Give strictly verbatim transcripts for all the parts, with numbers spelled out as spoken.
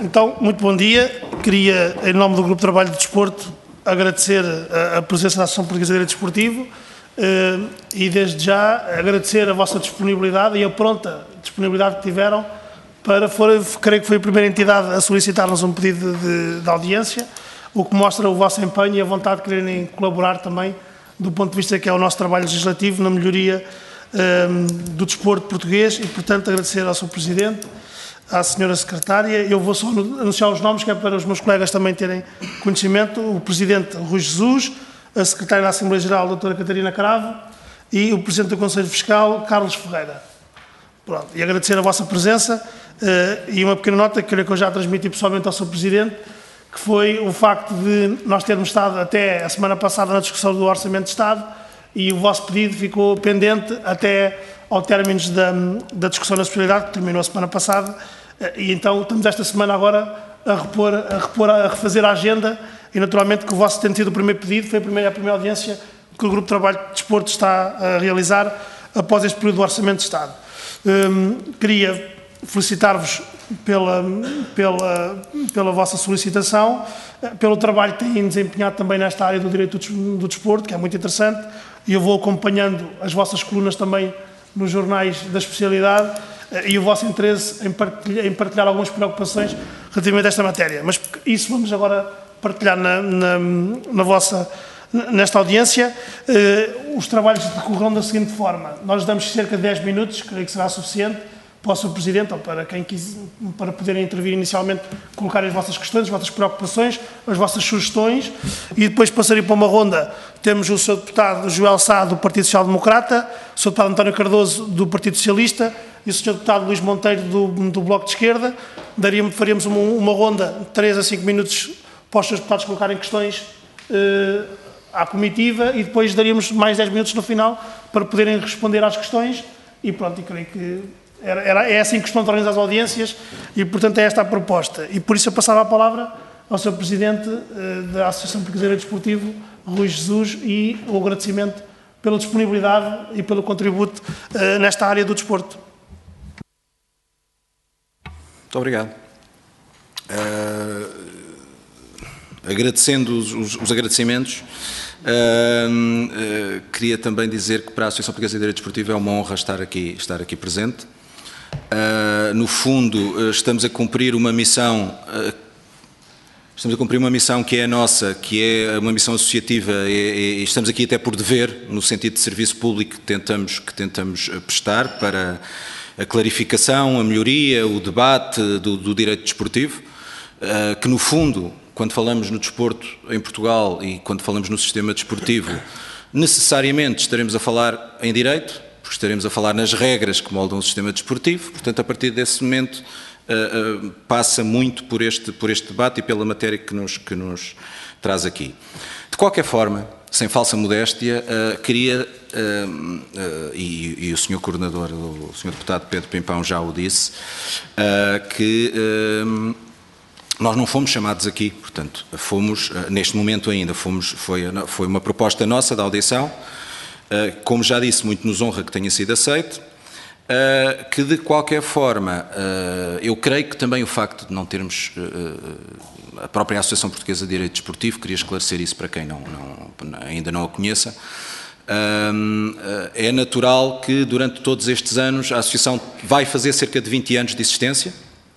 Então, muito bom dia. Queria, em nome do Grupo de Trabalho de Desporto, agradecer a, a presença da Associação Portuguesa de Direito Desportivo eh, e, desde já, agradecer a vossa disponibilidade e a pronta disponibilidade que tiveram para, for, creio que foi a primeira entidade a solicitar-nos um pedido de, de audiência, o que mostra o vosso empenho e a vontade de quererem colaborar também do ponto de vista que é o nosso trabalho legislativo na melhoria eh, do desporto português e, portanto, agradecer ao senhor Presidente, à senhora Secretária. Eu vou só anunciar os nomes, que é para os meus colegas também terem conhecimento. O Presidente Rui Jesus, a Secretária da Assembleia Geral, a doutora Catarina Cravo, e o Presidente do Conselho Fiscal, Carlos Ferreira. Pronto. E agradecer a vossa presença uh, e uma pequena nota que eu já transmiti pessoalmente ao senhor Presidente, que foi o facto de nós termos estado até a semana passada na discussão do Orçamento de Estado e o vosso pedido ficou pendente até ao término da, da discussão na especialidade, que terminou a semana passada. E então estamos esta semana agora a repor, a, repor, a refazer a agenda e naturalmente que o vosso tendo sido o primeiro pedido, foi a primeira, a primeira audiência que o Grupo de Trabalho de Desporto está a realizar após este período do Orçamento de Estado. Hum, queria felicitar-vos pela, pela, pela vossa solicitação, pelo trabalho que têm desempenhado também nesta área do direito do desporto, que é muito interessante, e eu vou acompanhando as vossas colunas também nos jornais da especialidade, e o vosso interesse em partilhar, em partilhar algumas preocupações relativamente a esta matéria. Mas isso vamos agora partilhar na, na, na vossa, nesta audiência. Uh, os trabalhos decorrerão da seguinte forma. Nós damos cerca de dez minutos, creio que será suficiente, para o senhor Presidente ou para quem quiser, para poderem intervir inicialmente, colocar as vossas questões, as vossas preocupações, as vossas sugestões, e depois passarem para uma ronda. Temos o senhor Deputado Joel Sá, do Partido Social Democrata, o senhor Deputado António Cardoso, do Partido Socialista, e o senhor Deputado Luís Monteiro, do, do Bloco de Esquerda. Daríamos, faríamos uma, uma ronda de três a cinco minutos para os senhores deputados colocarem questões eh, à comitiva, e depois daríamos mais dez minutos no final para poderem responder às questões, e pronto, e creio que Era, era, é assim que estão organizadas as audiências e, portanto, é esta a proposta. E por isso eu passava a palavra ao senhor Presidente uh, da Associação Portuguesa de Direito Desportivo, Rui Jesus, e o agradecimento pela disponibilidade e pelo contributo uh, nesta área do desporto. Muito obrigado. Uh, agradecendo os, os, os agradecimentos, Uh, uh, queria também dizer que para a Associação Portuguesa de Direito Desportivo é uma honra estar aqui, estar aqui presente. Uh, no fundo, uh, estamos a cumprir uma missão, uh, estamos a cumprir uma missão que é a nossa, que é uma missão associativa, e, e estamos aqui até por dever, no sentido de serviço público que tentamos, que tentamos prestar para a clarificação, a melhoria, o debate do, do direito desportivo, uh, que no fundo, quando falamos no desporto em Portugal e quando falamos no sistema desportivo, necessariamente estaremos a falar em direito, porque estaremos a falar nas regras que moldam o sistema desportivo, portanto, a partir desse momento, uh, uh, passa muito por este, por este debate e pela matéria que nos, que nos traz aqui. De qualquer forma, sem falsa modéstia, uh, queria, uh, uh, e, e o senhor Coordenador, o senhor Deputado Pedro Pimpão já o disse, uh, que uh, nós não fomos chamados aqui, portanto, fomos, neste momento ainda, fomos, foi, foi uma proposta nossa da audição, como já disse, muito nos honra que tenha sido aceito, que de qualquer forma, eu creio que também o facto de não termos a própria Associação Portuguesa de Direito Desportivo, queria esclarecer isso para quem não, não, ainda não a conheça, é natural que durante todos estes anos a Associação vai fazer cerca de vinte anos de existência.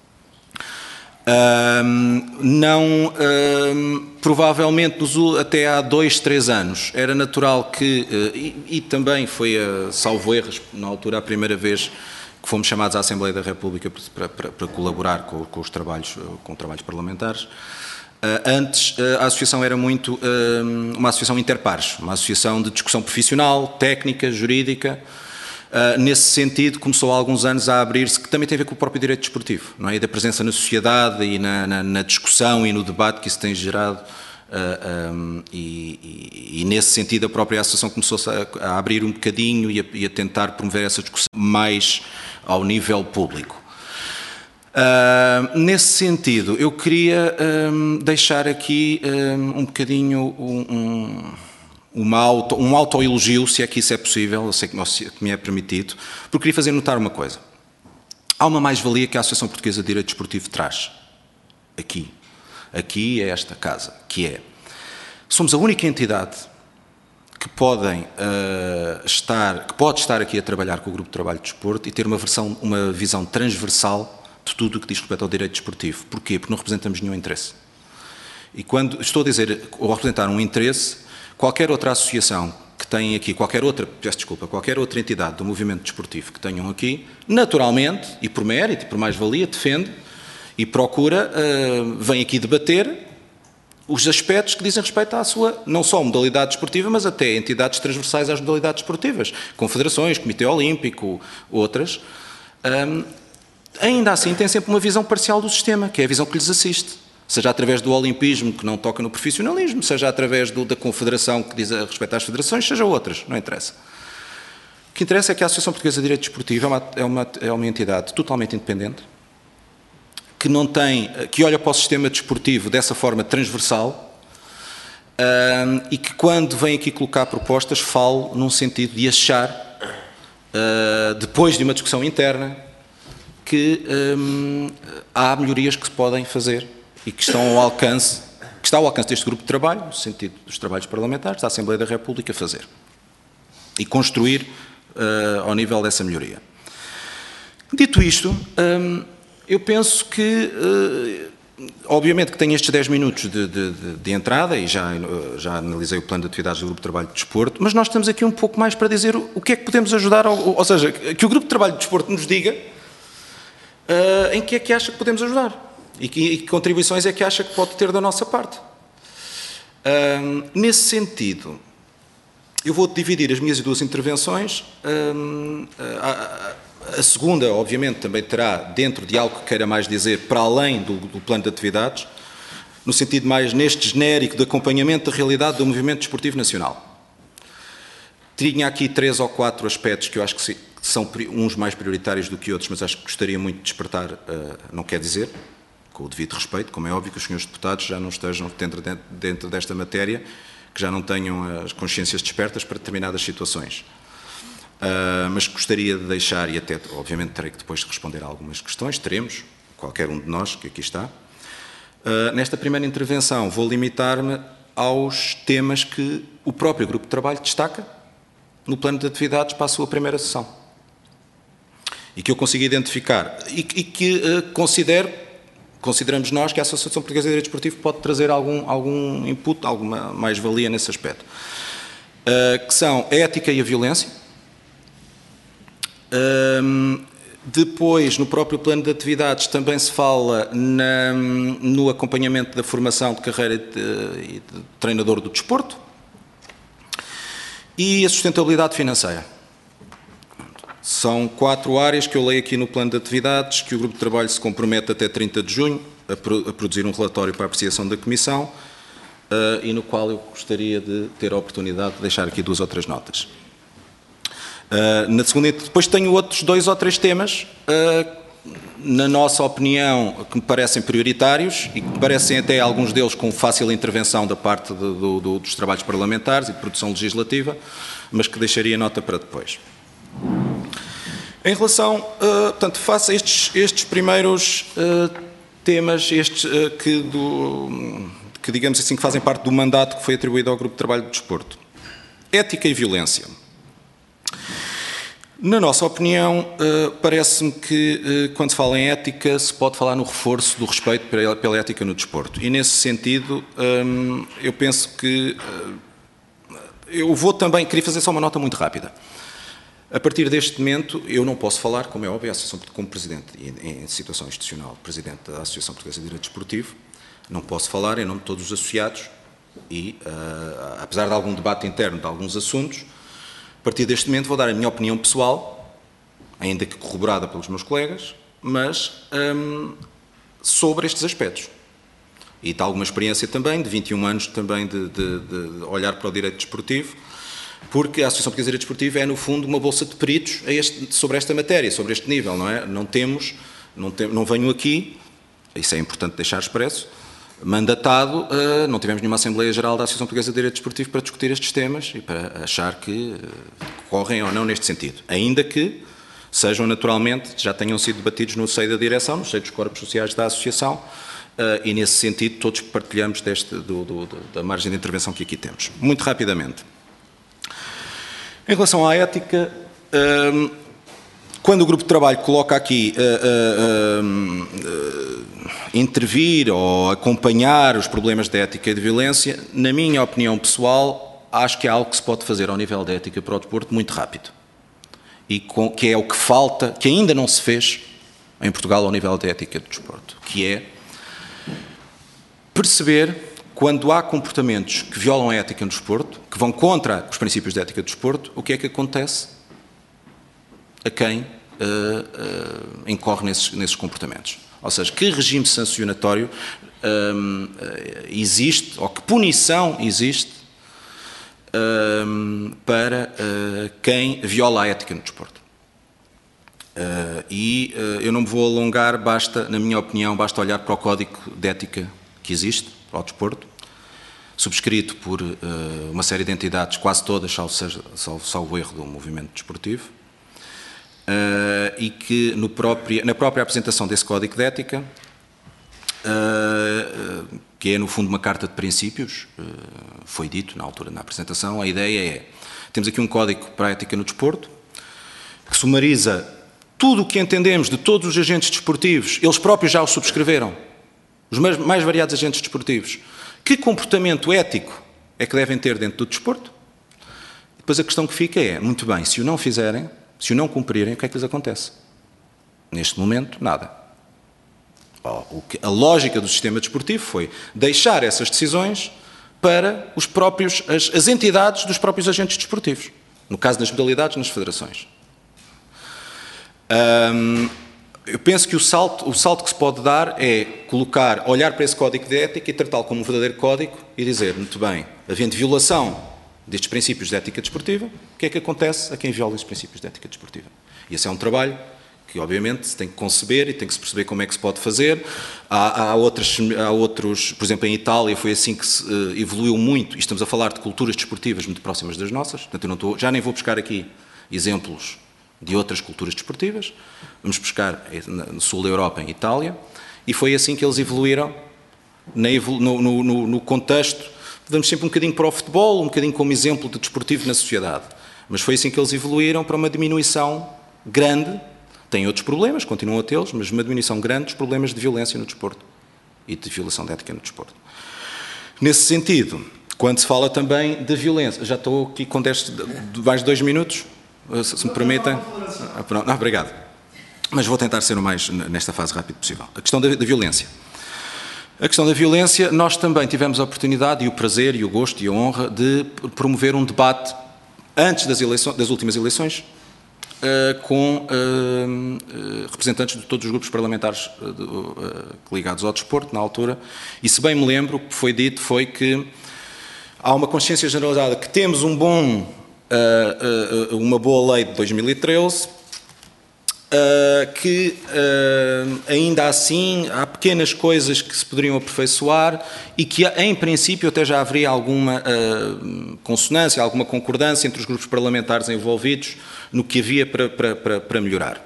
Um, não, um, provavelmente nos, até há dois, três anos era natural que, uh, e, e também foi, uh, salvo erros, na altura a primeira vez que fomos chamados à Assembleia da República para, para, para colaborar com, com os trabalhos, uh, com trabalhos parlamentares. Uh, antes uh, a associação era muito uh, uma associação interpares, uma associação de discussão profissional, técnica, jurídica. Uh, nesse sentido, começou há alguns anos a abrir-se, que também tem a ver com o próprio direito desportivo, não é? E da presença na sociedade e na, na, na discussão e no debate que isso tem gerado, uh, um, e, e, e nesse sentido a própria associação começou-se a, a abrir um bocadinho e a, e a tentar promover essa discussão mais ao nível público. Uh, nesse sentido, eu queria um, deixar aqui um, um bocadinho um... um Uma auto, um autoelogio, se é que isso é possível, eu sei que me é permitido, porque queria fazer notar uma coisa. Há uma mais-valia que a Associação Portuguesa de Direito Desportivo traz. aqui, aqui é esta casa, que é, somos a única entidade que, podem, uh, estar, que pode estar aqui a trabalhar com o Grupo de Trabalho de Desporto e ter uma, versão, uma visão transversal de tudo o que diz respeito ao direito desportivo. Porquê? Porque não representamos nenhum interesse. E quando estou a dizer, ou a representar um interesse, qualquer outra associação que tenha aqui, qualquer outra, peço desculpa, qualquer outra entidade do movimento desportivo que tenham aqui, naturalmente, e por mérito, e por mais-valia, defende e procura, uh, vem aqui debater os aspectos que dizem respeito à sua, não só modalidade desportiva, mas até entidades transversais às modalidades desportivas, confederações, Comitê Olímpico, outras. Um, ainda assim, tem sempre uma visão parcial do sistema, que é a visão que lhes assiste. Seja através do olimpismo, que não toca no profissionalismo, seja através do, da confederação, que diz a respeito às federações, seja outras, não interessa. O que interessa é que a Associação Portuguesa de Direito Desportivo é uma, é uma, é uma entidade totalmente independente, que não tem, que olha para o sistema desportivo dessa forma transversal, um, e que quando vem aqui colocar propostas, fale num sentido de achar, uh, depois de uma discussão interna, que um, há melhorias que se podem fazer e que estão ao alcance, que está ao alcance deste grupo de trabalho, no sentido dos trabalhos parlamentares, da Assembleia da República, fazer e construir uh, ao nível dessa melhoria. Dito isto, um, eu penso que, uh, obviamente que tenho estes dez minutos de, de, de, de entrada e já, uh, já analisei o plano de atividades do Grupo de Trabalho de Desporto, mas nós estamos aqui um pouco mais para dizer o, o que é que podemos ajudar, ao, ou seja, que o Grupo de Trabalho de Desporto nos diga uh, em que é que acha que podemos ajudar. E que, e que contribuições é que acha que pode ter da nossa parte. Um, nesse sentido, eu vou dividir as minhas duas intervenções. Um, a, a, a segunda, obviamente, também terá dentro de algo que queira mais dizer, para além do, do plano de atividades, no sentido mais neste genérico de acompanhamento da realidade do movimento desportivo nacional. Tinha aqui três ou quatro aspectos que eu acho que, se, que são uns mais prioritários do que outros, mas acho que gostaria muito de despertar, uh, não quer dizer, com o devido respeito, como é óbvio que os senhores deputados já não estejam dentro, dentro desta matéria, que já não tenham as consciências despertas para determinadas situações. Uh, mas gostaria de deixar, e até, obviamente, terei que depois responder a algumas questões, teremos, qualquer um de nós que aqui está. Uh, nesta primeira intervenção vou limitar-me aos temas que o próprio Grupo de Trabalho destaca no plano de atividades para a sua primeira sessão. E que eu consigo identificar, e, e que uh, considero Consideramos nós que a Associação Portuguesa de Direito Desportivo pode trazer algum, algum input, alguma mais-valia nesse aspecto. Uh, que são a ética e a violência. Uh, depois, no próprio plano de atividades, também se fala na, no acompanhamento da formação de carreira de, de, de treinador do desporto. E a sustentabilidade financeira. São quatro áreas que eu leio aqui no plano de atividades, que o Grupo de Trabalho se compromete até trinta de junho a, pro, a produzir um relatório para a apreciação da Comissão, uh, e no qual eu gostaria de ter a oportunidade de deixar aqui duas ou três notas. Uh, na segunda, depois tenho outros dois ou três temas, uh, na nossa opinião, que me parecem prioritários e que me parecem até alguns deles com fácil intervenção da parte de, do, do, dos trabalhos parlamentares e de produção legislativa, mas que deixaria nota para depois. Em relação, uh, portanto, face a estes, estes primeiros uh, temas, estes uh, que, do, que, digamos assim, que fazem parte do mandato que foi atribuído ao Grupo de Trabalho de Desporto. Ética e violência. Na nossa opinião, uh, parece-me que, uh, quando se fala em ética, se pode falar no reforço do respeito pela, pela ética no desporto. E, nesse sentido, um, eu penso que... Uh, eu vou também... Queria fazer só uma nota muito rápida. A partir deste momento, eu não posso falar, como é óbvio, a Associação, como Presidente, em situação institucional, Presidente da Associação Portuguesa de Direito Desportivo, não posso falar em nome de todos os associados e, uh, apesar de algum debate interno de alguns assuntos, a partir deste momento vou dar a minha opinião pessoal, ainda que corroborada pelos meus colegas, mas um, sobre estes aspectos. E de alguma experiência também, de vinte e um anos também de, de, de olhar para o direito desportivo, porque a Associação Portuguesa de Direito Desportivo é, no fundo, uma bolsa de peritos a este, sobre esta matéria, sobre este nível, não é? Não temos, não, tem, não venho aqui, isso é importante deixar expresso, mandatado, uh, não tivemos nenhuma Assembleia Geral da Associação Portuguesa de Direito Desportivo para discutir estes temas e para achar que uh, correm ou não neste sentido, ainda que sejam naturalmente, já tenham sido debatidos no seio da direção, no seio dos corpos sociais da Associação, e nesse sentido todos partilhamos deste, do, do, da margem de intervenção que aqui temos. Muito rapidamente. Em relação à ética, quando o grupo de trabalho coloca aqui uh, uh, uh, intervir ou acompanhar os problemas de ética e de violência, na minha opinião pessoal, acho que é algo que se pode fazer ao nível de ética para o desporto muito rápido. E com, que é o que falta, que ainda não se fez em Portugal ao nível de ética do desporto, que é perceber quando há comportamentos que violam a ética no desporto, que vão contra os princípios de ética do desporto, o que é que acontece a quem uh, uh, incorre nesses, nesses comportamentos. Ou seja, que regime sancionatório um, existe, ou que punição existe um, para uh, quem viola a ética no desporto. Uh, e uh, eu não me vou alongar, basta, na minha opinião, basta olhar para o código de ética que existe para o desporto, subscrito por uh, uma série de entidades, quase todas, salvo, seja, salvo, salvo erro do movimento desportivo, Uh, e que no próprio, na própria apresentação desse Código de Ética, uh, uh, que é no fundo uma carta de princípios, uh, foi dito na altura, na apresentação, a ideia é, temos aqui um Código para a Ética no Desporto, que sumariza tudo o que entendemos de todos os agentes desportivos, eles próprios já o subscreveram, os mais, mais variados agentes desportivos, que comportamento ético é que devem ter dentro do desporto. Depois a questão que fica é, muito bem, se o não fizerem, se o não cumprirem, o que é que lhes acontece? Neste momento, nada. O que, a lógica do sistema desportivo foi deixar essas decisões para os próprios, as, as entidades dos próprios agentes desportivos. No caso das modalidades, nas federações. Hum, eu penso que o salto, o salto que se pode dar é colocar, olhar para esse código de ética e tratá-lo como um verdadeiro código e dizer, muito bem, havendo violação destes princípios de ética desportiva, o que é que acontece a quem viola estes princípios de ética desportiva? E esse é um trabalho que, obviamente, se tem que conceber e tem que se perceber como é que se pode fazer. Há, há, outros, há outros, por exemplo, em Itália foi assim que se uh, evoluiu muito, e estamos a falar de culturas desportivas muito próximas das nossas, portanto, eu não estou, já nem vou buscar aqui exemplos de outras culturas desportivas, vamos buscar no sul da Europa, em Itália, e foi assim que eles evoluíram na, no, no, no, no contexto. Damos sempre um bocadinho para o futebol, um bocadinho como exemplo de desportivo na sociedade. Mas foi assim que eles evoluíram para uma diminuição grande, têm outros problemas, continuam a tê-los, mas uma diminuição grande dos problemas de violência no desporto e de violação de ética no desporto. Nesse sentido, quando se fala também de violência, já estou aqui com dez, mais de dois minutos, se me permitem. Ah, pronto, não, obrigado. Mas vou tentar ser o mais, nesta fase, rápido possível. A questão da, da violência. A questão da violência, nós também tivemos a oportunidade e o prazer e o gosto e a honra de promover um debate antes das, eleições, das últimas eleições uh, com uh, uh, representantes de todos os grupos parlamentares uh, uh, ligados ao desporto, na altura, e se bem me lembro, o que foi dito foi que há uma consciência generalizada que temos um bom, uh, uh, uma boa lei de dois mil e treze, Uh, que uh, ainda assim há pequenas coisas que se poderiam aperfeiçoar e que em princípio até já haveria alguma uh, consonância, alguma concordância entre os grupos parlamentares envolvidos no que havia para, para, para, para melhorar.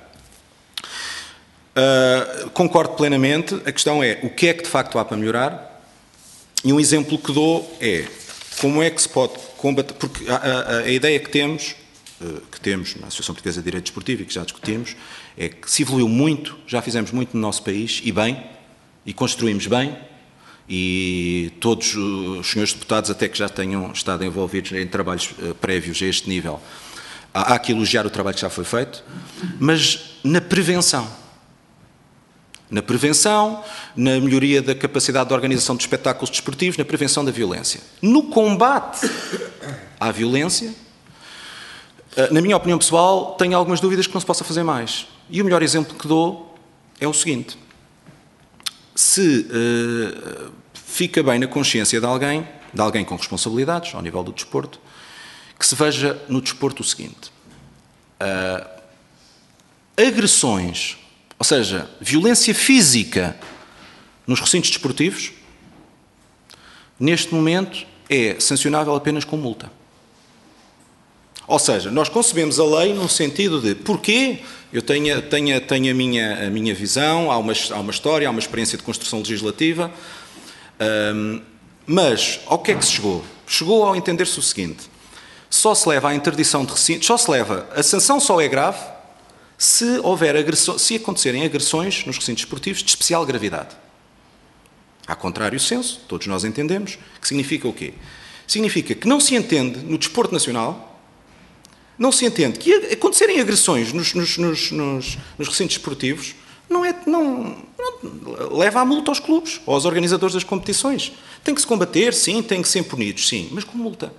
Uh, concordo plenamente, a questão é o que é que de facto há para melhorar e um exemplo que dou é como é que se pode combater, porque a, a, a ideia que temos que temos na Associação Portuguesa de Direito Desportivo e que já discutimos, é que se evoluiu muito, já fizemos muito no nosso país, e bem, e construímos bem, e todos os senhores deputados, até que já tenham estado envolvidos em trabalhos prévios a este nível, há, há que elogiar o trabalho que já foi feito, mas na prevenção. Na prevenção, na melhoria da capacidade de organização de espetáculos desportivos, na prevenção da violência. No combate à violência, na minha opinião pessoal, tenho algumas dúvidas que não se possa fazer mais. E o melhor exemplo que dou é o seguinte. Se uh, fica bem na consciência de alguém, de alguém com responsabilidades, ao nível do desporto, que se veja no desporto o seguinte. Uh, agressões, ou seja, violência física nos recintos desportivos, neste momento é sancionável apenas com multa. Ou seja, nós concebemos a lei no sentido de porquê eu tenho, tenho, tenho a, minha, a minha visão, há uma, há uma história, há uma experiência de construção legislativa, um, mas ao que é que se chegou? Chegou ao entender-se o seguinte: só se leva à interdição de recintos, só se leva, a sanção só é grave se houver agressões, se acontecerem agressões nos recintos esportivos de especial gravidade. Há contrário senso, todos nós entendemos, que significa o quê? Significa que não se entende no desporto nacional, não se entende que acontecerem agressões nos, nos, nos, nos, nos recintos esportivos não, é, não, não leva à multa aos clubes ou aos organizadores das competições. Tem que se combater, sim, tem que ser punidos, sim, mas com multa.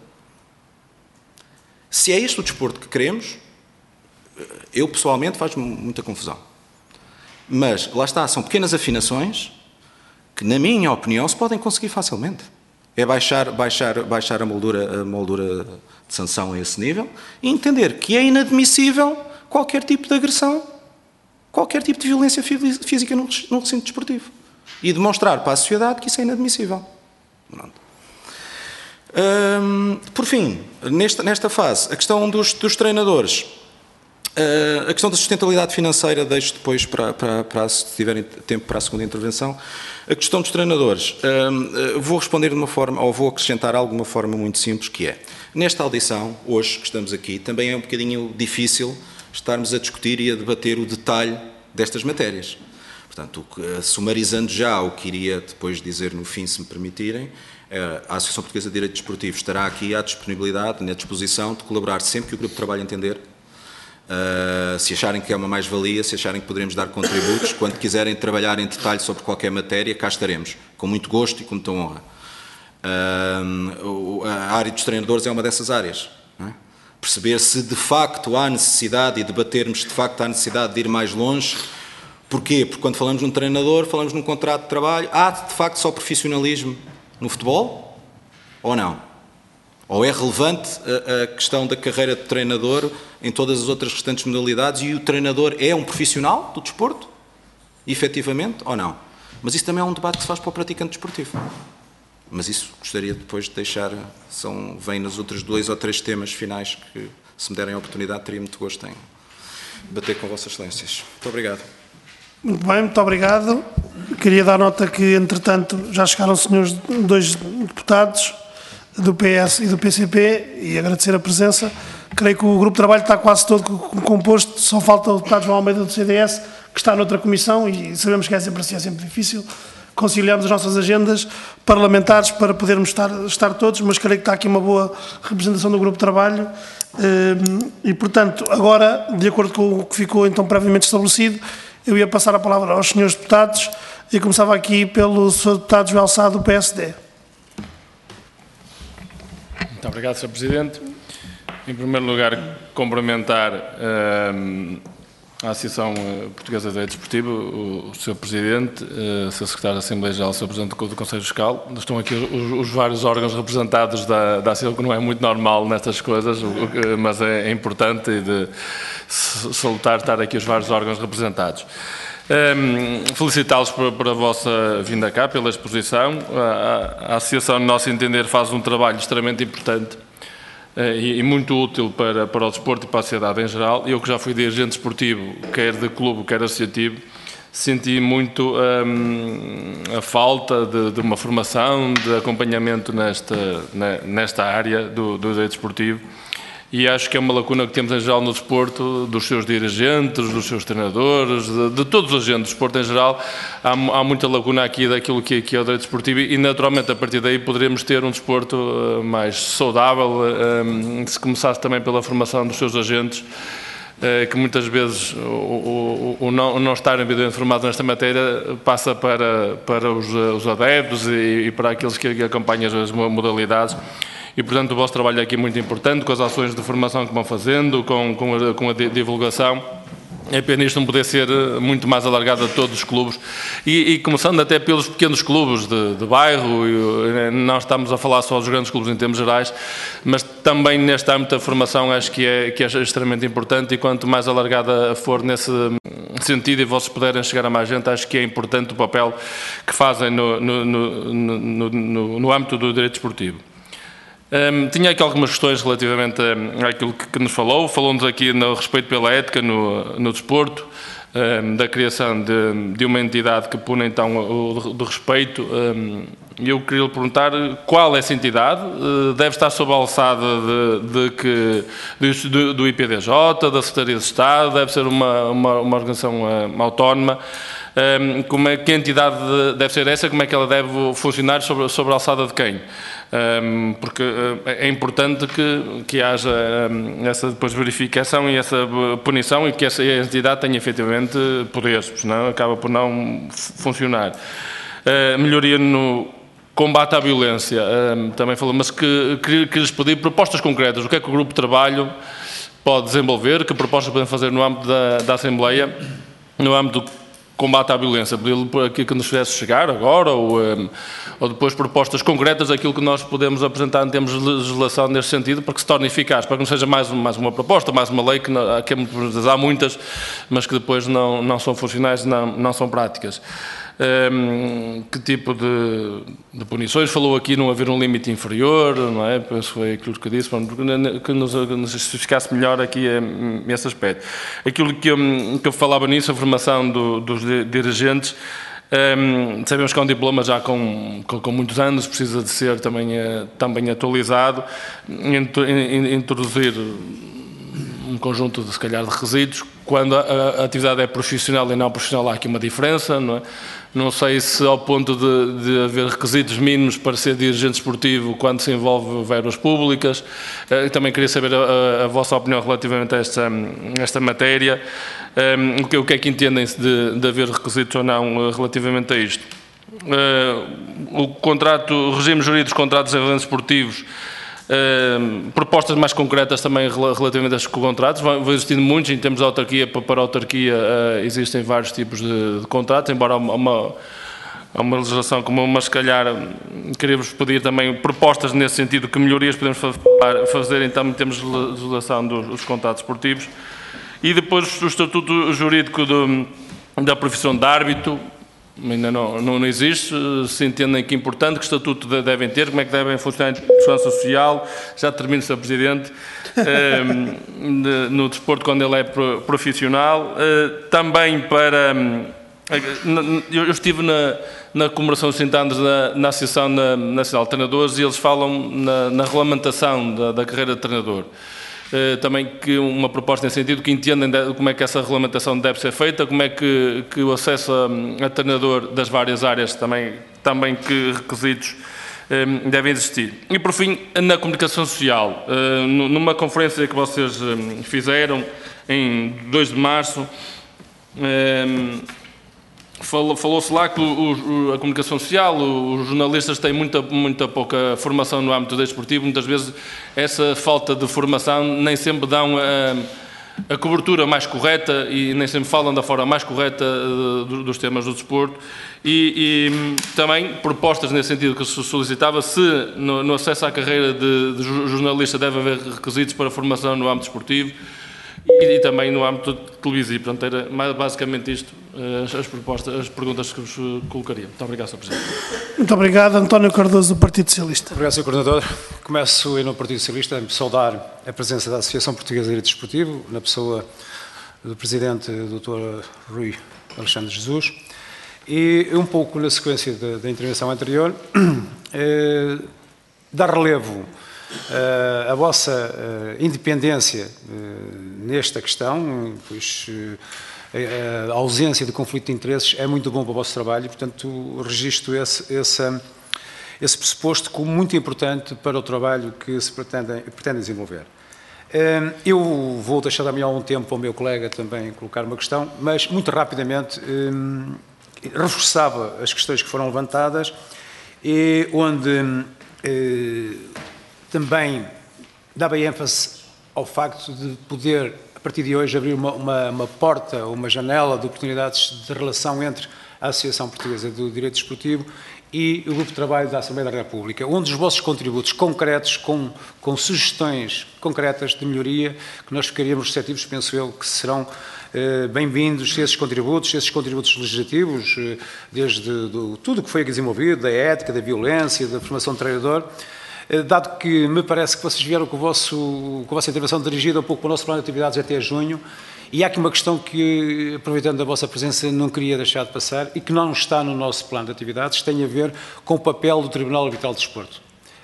Se é este o desporto que queremos, eu pessoalmente faz-me muita confusão. Mas lá está, são pequenas afinações que, na minha opinião, se podem conseguir facilmente. É baixar, baixar, baixar a moldura, a moldura de sanção a esse nível e entender que é inadmissível qualquer tipo de agressão, qualquer tipo de violência física no recinto desportivo. E demonstrar para a sociedade que isso é inadmissível. Hum, por fim, nesta, nesta fase, a questão dos, dos treinadores. Uh, a questão da sustentabilidade financeira deixo depois, para, para, para, se tiverem tempo, para a segunda intervenção. A questão dos treinadores, uh, uh, vou responder de uma forma, ou vou acrescentar algo de uma forma muito simples, que é, nesta audição, hoje que estamos aqui, também é um bocadinho difícil estarmos a discutir e a debater o detalhe destas matérias. Portanto, uh, sumarizando já o que iria depois dizer no fim, se me permitirem, uh, a Associação Portuguesa de Direito Desportivo estará aqui à disponibilidade, na disposição de colaborar sempre que o Grupo de Trabalho entender. Uh, se acharem que é uma mais-valia, se acharem que poderemos dar contributos, quando quiserem trabalhar em detalhe sobre qualquer matéria, cá estaremos, com muito gosto e com muita honra. Uh, a área dos treinadores é uma dessas áreas. Não é? Perceber se de facto há necessidade, e debatermos se de facto há necessidade de ir mais longe. Porquê? Porque quando falamos num treinador, falamos num contrato de trabalho, há de facto só profissionalismo no futebol? Ou não? Ou é relevante a, a questão da carreira de treinador em todas as outras restantes modalidades e o treinador é um profissional do desporto? Efetivamente, ou não? Mas isso também é um debate que se faz para o praticante desportivo. Mas isso gostaria depois de deixar, são, vem nos outros dois ou três temas finais que, se me derem a oportunidade, teria muito gosto em debater com Vossas Excelências. Muito obrigado. Muito bem, muito obrigado. Queria dar nota que, entretanto, já chegaram senhores dois deputados do P S e do P C P e agradecer a presença. Creio que o grupo de trabalho está quase todo composto, só falta o deputado João Almeida do C D S, que está noutra comissão e sabemos que é sempre assim, é sempre difícil conciliarmos as nossas agendas parlamentares para podermos estar, estar todos, mas creio que está aqui uma boa representação do grupo de trabalho e, portanto, agora, de acordo com o que ficou então previamente estabelecido, eu ia passar a palavra aos senhores deputados e começava aqui pelo senhor deputado Joel Sá do P S D. Muito obrigado, senhor Presidente. Em primeiro lugar, cumprimentar uh, a Associação Portuguesa de Direito Desportivo, o, o senhor Presidente, uh, o senhor Secretário da Assembleia Geral, o senhor Presidente do Conselho Fiscal. Estão aqui os, os vários órgãos representados da, da Associação, que não é muito normal nestas coisas, mas é, é importante e de salutar estar aqui os vários órgãos representados. Um, felicitá-los por, por a vossa vinda cá, pela exposição. A, a Associação, no nosso entender, faz um trabalho extremamente importante uh, e, e muito útil para, para o desporto e para a sociedade em geral. Eu, que já fui dirigente esportivo, quer de clube, quer associativo, senti muito um, a falta de, de uma formação, de acompanhamento nesta, nesta área do, do direito esportivo. E acho que é uma lacuna que temos em geral no desporto, dos seus dirigentes, dos seus treinadores, de, de todos os agentes do desporto em geral. Há, há muita lacuna aqui daquilo que, que é o direito desportivo e, naturalmente, a partir daí poderemos ter um desporto uh, mais saudável, um, se começasse também pela formação dos seus agentes, uh, que muitas vezes o, o, o, não, o não estarem bem informados nesta matéria passa para, para os, os adeptos e, e para aqueles que, que acompanham as modalidades. E, portanto, o vosso trabalho aqui é muito importante, com as ações de formação que vão fazendo, com, com, a, com a divulgação. É pena isto não poder ser muito mais alargado a todos os clubes. E, e começando até pelos pequenos clubes de, de bairro, e, não estamos a falar só dos grandes clubes em termos gerais, mas também neste âmbito da formação acho que é, que é extremamente importante e quanto mais alargada for nesse sentido e vocês puderem chegar a mais gente, acho que é importante o papel que fazem no, no, no, no, no, no âmbito do direito esportivo. Um, tinha aqui algumas questões relativamente àquilo que, que nos falou. Falou-nos aqui no respeito pela ética no, no desporto, um, da criação de, de uma entidade que pune então o de respeito. Um, eu queria lhe perguntar qual é essa entidade. Uh, deve estar sob a alçada de, de que, de, do, do I P D J, da Secretaria de Estado, deve ser uma, uma, uma organização uh, autónoma. Um, como é que a entidade deve ser essa? Como é que ela deve funcionar? Sobre, sobre a alçada de quem? Um, porque uh, é importante que, que haja um, essa depois verificação e essa punição e que essa entidade tenha efetivamente poderes, porque senão acaba por não funcionar. Uh, melhoria no combate à violência, um, também falou, mas que, que, que lhes pedir propostas concretas. O que é que o grupo de trabalho pode desenvolver? Que propostas podem fazer no âmbito da, da Assembleia, no âmbito do combate à violência? Pedi-lhe por aqui que nos fizesse chegar agora ou, um, ou depois propostas concretas daquilo que nós podemos apresentar em termos de legislação neste sentido, para que se torne eficaz, para que não seja mais, mais uma proposta, mais uma lei, que, não, que há muitas, mas que depois não, não são funcionais, não, não são práticas. Um, que tipo de, de punições? Falou aqui não haver um limite inferior, não é? Penso que foi aquilo que disse, que nos, nos justificasse melhor aqui esse aspecto. Aquilo que eu, que eu falava nisso, a formação do, dos dirigentes, um, sabemos que é um diploma já com, com, com muitos anos, precisa de ser também, também atualizado, introduzir um conjunto de, se calhar, de requisitos. Quando a, a atividade é profissional e não profissional, há aqui uma diferença, não é? Não sei se ao ponto de, de haver requisitos mínimos para ser dirigente esportivo quando se envolve verbas públicas. Uh, também queria saber a, a vossa opinião relativamente a esta, esta matéria. Um, o, que, o que é que entendem-se de, de haver requisitos ou não uh, relativamente a isto? Uh, o contrato, o regime jurídico dos contratos em eventos esportivos, Uh, propostas mais concretas também relativamente a estes contratos. Vão existindo muitos, em termos de autarquia, para a autarquia uh, existem vários tipos de, de contratos, embora há uma, há uma legislação comum, mas se calhar queríamos pedir também propostas nesse sentido, que melhorias podemos fazer então em termos de legislação dos, dos contratos esportivos. E depois o estatuto jurídico do, da profissão de árbitro, ainda não, não existe. Se entendem que é importante, que estatuto devem ter, como é que devem funcionar a segurança social. Já termino, senhor Presidente, no desporto quando ele é profissional. Também para... Eu estive na, na comemoração de cinquenta anos na, na Associação Nacional de Treinadores e eles falam na, na regulamentação da, da carreira de treinador. Uh, também que uma proposta nesse sentido, que entendem de, como é que essa regulamentação deve ser feita, como é que, que o acesso a, a treinador das várias áreas, também, também que requisitos um, devem existir. E por fim, na comunicação social, uh, numa conferência que vocês um, fizeram em dois de março, um, falou-se lá que o, o, a comunicação social, os jornalistas têm muita, muita pouca formação no âmbito desportivo. Muitas vezes essa falta de formação nem sempre dão a, a cobertura mais correta e nem sempre falam da forma mais correta uh, dos temas do desporto. E, e também propostas nesse sentido que se solicitava, se no, no acesso à carreira de, de jornalista deve haver requisitos para formação no âmbito desportivo e, e também no âmbito televisivo. Portanto, era mais, basicamente isto, as, as propostas, as perguntas que vos colocaria. Muito obrigado, senhor Presidente. Muito obrigado. António Cardoso, do Partido Socialista. Obrigado, senhor Coordenador. Começo aí no Partido Socialista a saudar a presença da Associação Portuguesa de Direito Desportivo, na pessoa do Presidente, doutor Rui Alexandre Jesus, e um pouco na sequência da, da intervenção anterior, eh, dar relevo Uh, a vossa uh, independência uh, nesta questão, pois uh, a ausência de conflito de interesses é muito bom para o vosso trabalho e, portanto, registro esse, esse, esse pressuposto como muito importante para o trabalho que se pretende, pretende desenvolver. Uh, eu vou deixar também algum tempo ao meu colega também colocar uma questão, mas muito rapidamente uh, reforçava as questões que foram levantadas e onde uh, também dava ênfase ao facto de poder, a partir de hoje, abrir uma, uma, uma porta, uma janela de oportunidades de relação entre a Associação Portuguesa do Direito Desportivo e o Grupo de Trabalho da Assembleia da República, onde os vossos contributos concretos, com, com sugestões concretas de melhoria, que nós ficaríamos receptivos, penso eu, que serão eh, bem-vindos esses contributos, esses contributos legislativos, eh, desde do, tudo o que foi aqui desenvolvido, da ética, da violência, da formação de treinador. Dado que me parece que vocês vieram com, o vosso, com a vossa intervenção dirigida um pouco para o nosso plano de atividades até junho, e há aqui uma questão que, aproveitando a vossa presença, não queria deixar de passar e que não está no nosso plano de atividades, tem a ver com o papel do Tribunal Arbitral de Desporto.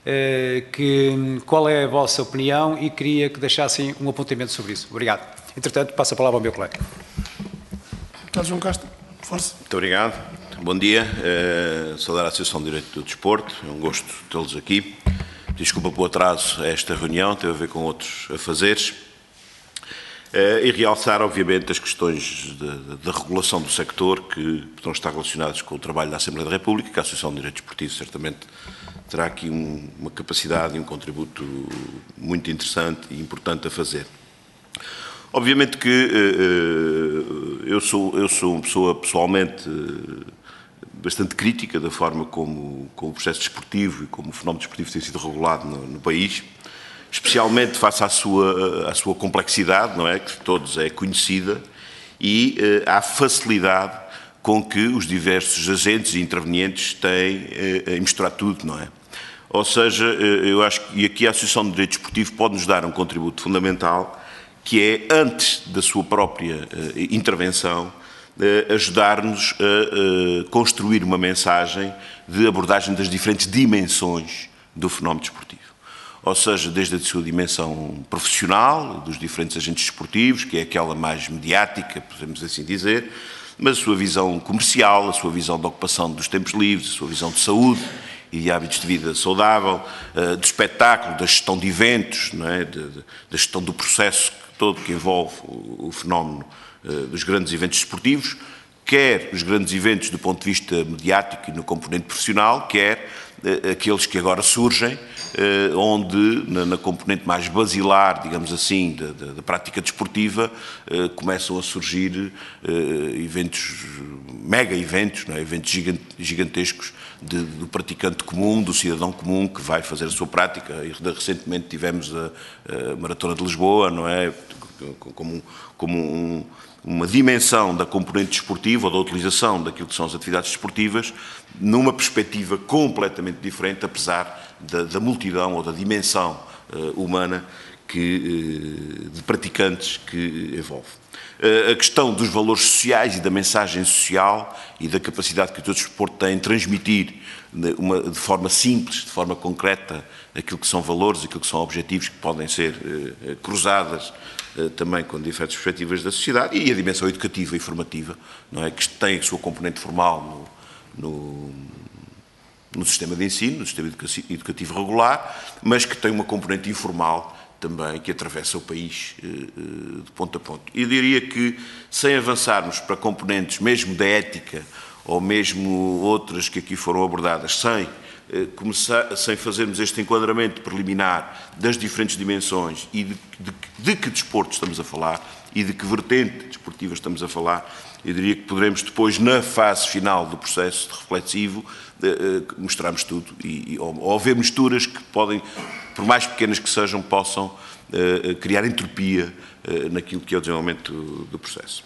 Que, qual é a vossa opinião e queria que deixassem um apontamento sobre isso. Obrigado. Entretanto, passo a palavra ao meu colega. Deputado João Castro, força. Muito obrigado. Bom dia. Uh, saudar a Associação de Direito do Desporto. É um gosto tê-los aqui. Desculpa pelo atraso a esta reunião, teve a ver com outros afazeres. Uh, e realçar, obviamente, as questões da regulação do sector que estão estar relacionadas com o trabalho da Assembleia da República, que a Associação de Direito Desportivo certamente terá aqui um, uma capacidade e um contributo muito interessante e importante a fazer. Obviamente que uh, eu, sou, eu sou uma pessoa pessoalmente uh, bastante crítica da forma como, como o processo desportivo e como o fenómeno desportivo tem sido regulado no, no país, especialmente face à sua, à sua complexidade, não é? Que de todos é conhecida, e uh, à facilidade com que os diversos agentes e intervenientes têm uh, a misturar tudo, não é? Ou seja, eu acho que e aqui a Associação de Direito Desportivo pode nos dar um contributo fundamental, que é, antes da sua própria uh, intervenção, uh, ajudar-nos a uh, construir uma mensagem de abordagem das diferentes dimensões do fenómeno desportivo. Ou seja, desde a sua dimensão profissional, dos diferentes agentes desportivos, que é aquela mais mediática, podemos assim dizer, mas a sua visão comercial, a sua visão de ocupação dos tempos livres, a sua visão de saúde e de hábitos de vida saudável, uh, de espetáculo, da gestão de eventos, não é? de, de, da gestão do processo todo que envolve o, o fenómeno uh, dos grandes eventos desportivos, quer os grandes eventos do ponto de vista mediático e no componente profissional, quer uh, aqueles que agora surgem, uh, onde na, na componente mais basilar, digamos assim, da, da, da prática desportiva, uh, começam a surgir uh, eventos, mega eventos, não é? Eventos gigante, gigantescos de, do praticante comum, do cidadão comum que vai fazer a sua prática. E recentemente tivemos a, a Maratona de Lisboa, não é? Como, como um, uma dimensão da componente desportiva ou da utilização daquilo que são as atividades desportivas numa perspectiva completamente diferente, apesar da, da multidão ou da dimensão uh, humana que, uh, de praticantes que envolve. Uh, a questão dos valores sociais e da mensagem social e da capacidade que o desporto tem de transmitir de, uma, de forma simples, de forma concreta, aquilo que são valores, aquilo que são objetivos que podem ser uh, cruzadas uh, também com diferentes perspectivas da sociedade, e a dimensão educativa e formativa, não é? Que tem a sua componente formal no, no, no sistema de ensino, no sistema educativo regular, mas que tem uma componente informal também, que atravessa o país uh, de ponto a ponto. Eu diria que, sem avançarmos para componentes mesmo da ética, ou mesmo outras que aqui foram abordadas, sem, uh, começar, sem fazermos este enquadramento preliminar das diferentes dimensões e de, de, de que desporto estamos a falar e de que vertente desportiva estamos a falar, eu diria que poderemos depois, na fase final do processo reflexivo, uh, uh, mostrarmos tudo, e, e, ou, ou haver misturas que podem, por mais pequenas que sejam, possam uh, criar entropia uh, naquilo que é o desenvolvimento do, do processo.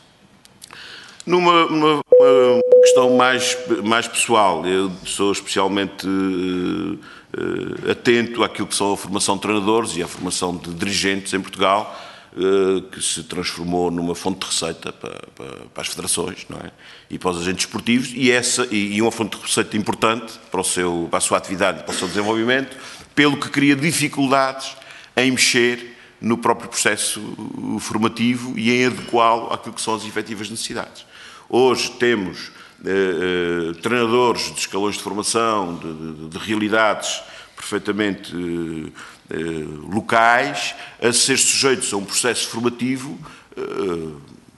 Numa, numa questão mais, mais pessoal, eu sou especialmente uh, uh, atento àquilo que são a formação de treinadores e a formação de dirigentes em Portugal, uh, que se transformou numa fonte de receita para, para, para as federações, não é? E para os agentes esportivos, e, essa, e, e uma fonte de receita importante para, o seu, para a sua atividade e para o seu desenvolvimento, pelo que cria dificuldades em mexer no próprio processo formativo e em adequá-lo àquilo que são as efetivas necessidades. Hoje temos eh, treinadores de escalões de formação, de, de, de realidades perfeitamente eh, locais, a ser sujeitos a um processo formativo eh,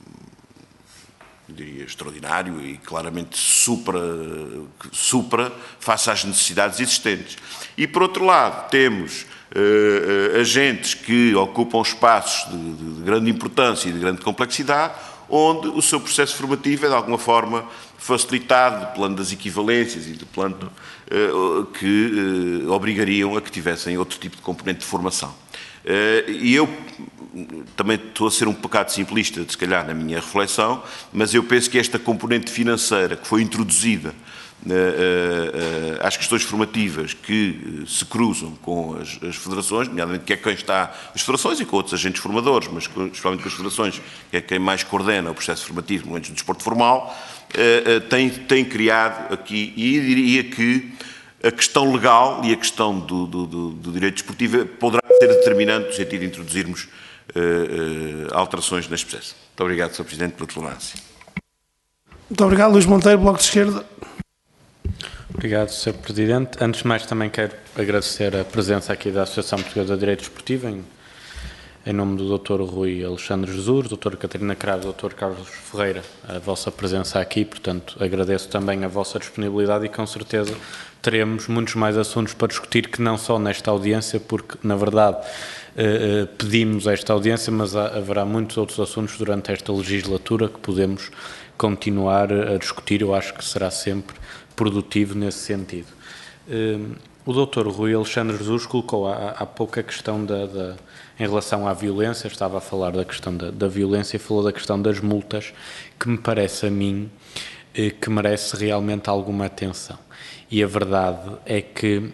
diria, extraordinário e claramente supra, supra face às necessidades existentes. E, por outro lado, temos uh, agentes que ocupam espaços de, de, de grande importância e de grande complexidade, onde o seu processo formativo é, de alguma forma, facilitado do plano das equivalências e do plano uh, que uh, obrigariam a que tivessem outro tipo de componente de formação. E eu também estou a ser um bocado simplista, se calhar, na minha reflexão, mas eu penso que esta componente financeira que foi introduzida às questões formativas que se cruzam com as, as federações, nomeadamente que é quem está, as federações e com outros agentes formadores, mas especialmente com as federações, que é quem mais coordena o processo formativo no âmbito do desporto formal, tem, tem criado aqui, e eu diria que a questão legal e a questão do, do, do, do direito desportivo poderá ser determinante no sentido de introduzirmos uh, uh, alterações neste processo. Muito obrigado, senhor Presidente, pela tolerância. Muito obrigado, Luís Monteiro, Bloco de Esquerda. Obrigado, senhor Presidente. Antes de mais, também quero agradecer a presença aqui da Associação Portuguesa de Direito Desportivo, em, em nome do doutor Rui Alexandre Jesus, doutora Catarina Cravo, doutor Carlos Ferreira, a vossa presença aqui. Portanto, agradeço também a vossa disponibilidade e, com certeza, teremos muitos mais assuntos para discutir que não só nesta audiência, porque, na verdade, eh, pedimos esta audiência, mas há, haverá muitos outros assuntos durante esta legislatura que podemos continuar a discutir. Eu acho que será sempre produtivo nesse sentido. Eh, o doutor Rui Alexandre Jesus colocou há, há pouco a questão da, da, em relação à violência, estava a falar da questão da, da violência e falou da questão das multas, que me parece a mim eh, que merece realmente alguma atenção. E a verdade é que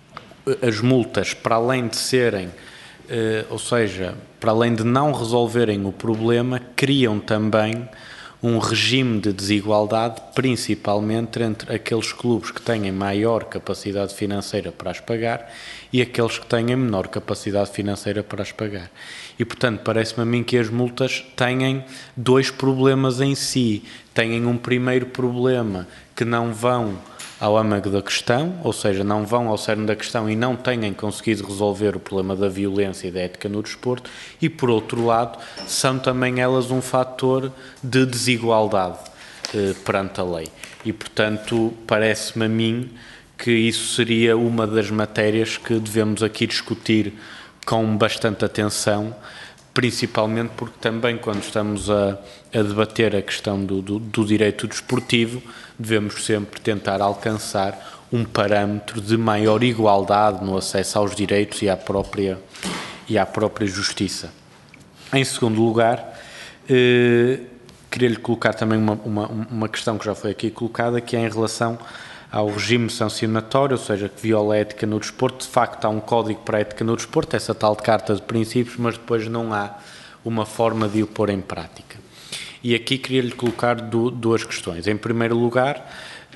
as multas, para além de serem, eh, ou seja, para além de não resolverem o problema, criam também um regime de desigualdade, principalmente entre aqueles clubes que têm maior capacidade financeira para as pagar e aqueles que têm menor capacidade financeira para as pagar. E, portanto, parece-me a mim que as multas têm dois problemas em si. Têm um primeiro problema que não vão ao âmago da questão, ou seja, não vão ao cerne da questão e não têm conseguido resolver o problema da violência e da ética no desporto, e, por outro lado, são também elas um fator de desigualdade eh, perante a lei. E, portanto, parece-me a mim que isso seria uma das matérias que devemos aqui discutir com bastante atenção, principalmente porque também, quando estamos a, a debater a questão do, do, do direito desportivo, devemos sempre tentar alcançar um parâmetro de maior igualdade no acesso aos direitos e à própria, e à própria justiça. Em segundo lugar, eh, queria-lhe colocar também uma, uma, uma questão que já foi aqui colocada, que é em relação ao regime sancionatório, ou seja, que viola a ética no desporto. De facto, há um código para a ética no desporto, essa tal de carta de princípios, mas depois não há uma forma de o pôr em prática. E aqui queria-lhe colocar do, duas questões. Em primeiro lugar,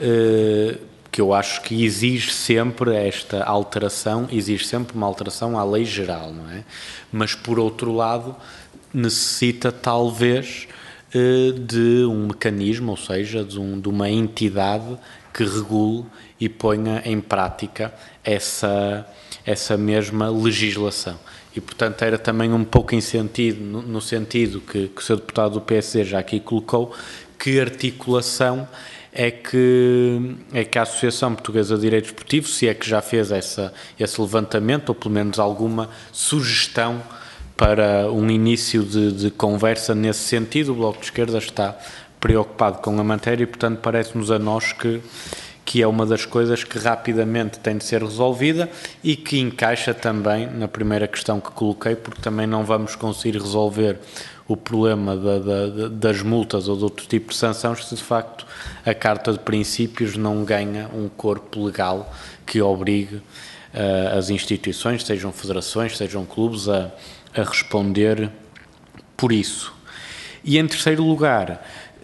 eh, que eu acho que exige sempre esta alteração, exige sempre uma alteração à lei geral, não é? Mas, por outro lado, necessita talvez eh, de um mecanismo, ou seja, de, um, de uma entidade que regule e ponha em prática essa, essa mesma legislação. E, portanto, era também um pouco em sentido, no, no sentido que, que o senhor deputado do P S D já aqui colocou, que articulação é que, é que a Associação Portuguesa de Direito Desportivo, se é que já fez essa, esse levantamento, ou pelo menos alguma sugestão para um início de, de conversa nesse sentido. O Bloco de Esquerda está preocupado com a matéria e, portanto, parece-nos a nós que, que é uma das coisas que rapidamente tem de ser resolvida e que encaixa também na primeira questão que coloquei, porque também não vamos conseguir resolver o problema da, da, das multas ou de outro tipo de sanções se, de facto, a Carta de Princípios não ganha um corpo legal que obrigue uh, as instituições, sejam federações, sejam clubes, a, a responder por isso. E, em terceiro lugar,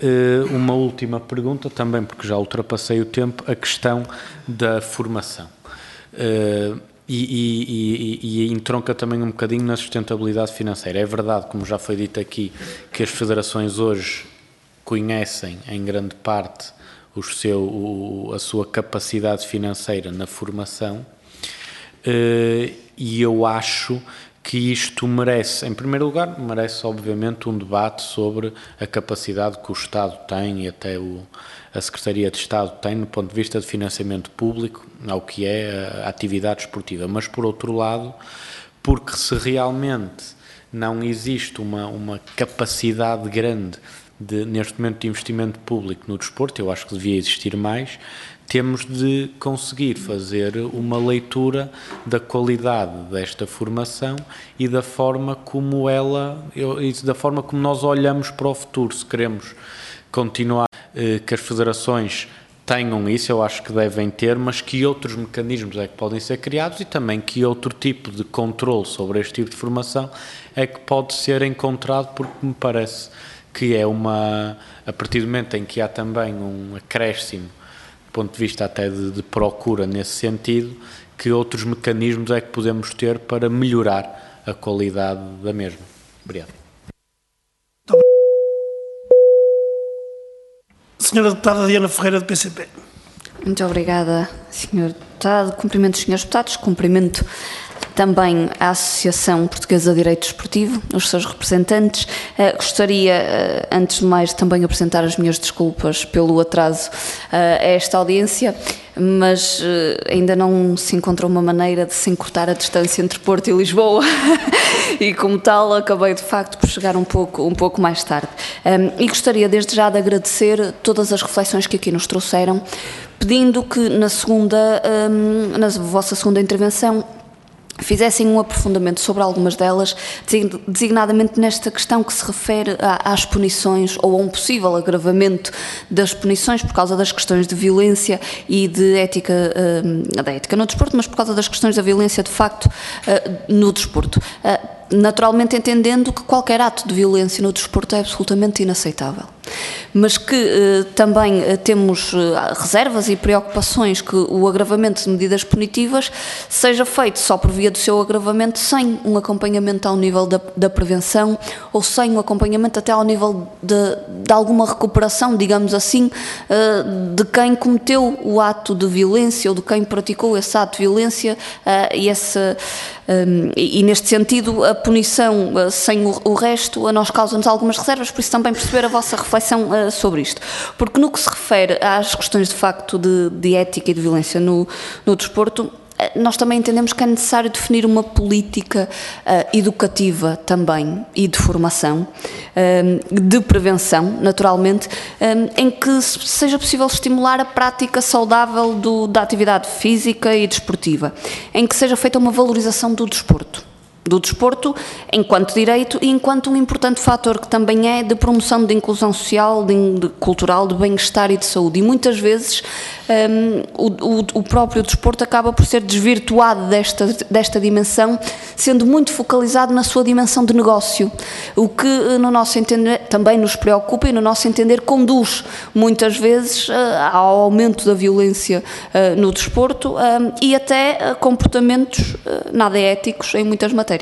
uma última pergunta, também porque já ultrapassei o tempo, a questão da formação. Uh, e, e, e, e entronca também um bocadinho na sustentabilidade financeira. É verdade, como já foi dito aqui, que as federações hoje conhecem, em grande parte, o seu, o, a sua capacidade financeira na formação, uh, e eu acho que isto merece, em primeiro lugar, merece obviamente um debate sobre a capacidade que o Estado tem e até o, a Secretaria de Estado tem no ponto de vista de financiamento público ao que é a atividade esportiva. Mas, por outro lado, porque se realmente não existe uma, uma capacidade grande de, neste momento, de investimento público no desporto, eu acho que devia existir mais, temos de conseguir fazer uma leitura da qualidade desta formação e da forma como ela, e da forma como nós olhamos para o futuro. Se queremos continuar, eh, que as federações tenham isso, eu acho que devem ter, mas que outros mecanismos é que podem ser criados e também que outro tipo de controle sobre este tipo de formação é que pode ser encontrado, porque me parece que é uma, a partir do momento em que há também um acréscimo do ponto de vista até de, de procura nesse sentido, que outros mecanismos é que podemos ter para melhorar a qualidade da mesma. Obrigado. Senhora Deputada Diana Ferreira, do P C P. Muito obrigada, senhor Deputado. Cumprimento os senhores Deputados, cumprimento também a Associação Portuguesa de Direito Desportivo, os seus representantes. Uh, gostaria, uh, antes de mais, também apresentar as minhas desculpas pelo atraso uh, a esta audiência, mas uh, ainda não se encontrou uma maneira de se encurtar a distância entre Porto e Lisboa e, como tal, acabei, de facto, por chegar um pouco, um pouco mais tarde. Um, e gostaria, desde já, de agradecer todas as reflexões que aqui nos trouxeram, pedindo que, na segunda, um, na vossa segunda intervenção, fizessem um aprofundamento sobre algumas delas, designadamente nesta questão que se refere às punições ou a um possível agravamento das punições por causa das questões de violência e de ética, da ética no desporto, mas por causa das questões da violência de facto no desporto. Naturalmente entendendo que qualquer ato de violência no desporto é absolutamente inaceitável, mas que eh, também eh, temos eh, reservas e preocupações que o agravamento de medidas punitivas seja feito só por via do seu agravamento, sem um acompanhamento ao nível da, da prevenção ou sem um acompanhamento até ao nível de, de alguma recuperação, digamos assim, eh, de quem cometeu o ato de violência ou de quem praticou esse ato de violência eh, e, esse, um, e, e neste sentido a punição uh, sem o, o resto a nós causa-nos algumas reservas, por isso também perceber a vossa reflexão uh, sobre isto. Porque no que se refere às questões de facto de, de ética e de violência no, no desporto, nós também entendemos que é necessário definir uma política uh, educativa também e de formação, um, de prevenção, naturalmente, um, em que seja possível estimular a prática saudável do, da atividade física e desportiva, em que seja feita uma valorização do desporto. do desporto enquanto direito e enquanto um importante fator que também é de promoção de inclusão social, de, de cultural, de bem-estar e de saúde. E muitas vezes um, o, o, o próprio desporto acaba por ser desvirtuado desta, desta dimensão, sendo muito focalizado na sua dimensão de negócio, o que no nosso entender também nos preocupa e no nosso entender conduz muitas vezes uh, ao aumento da violência uh, no desporto um, e até uh, comportamentos uh, nada éticos em muitas matérias.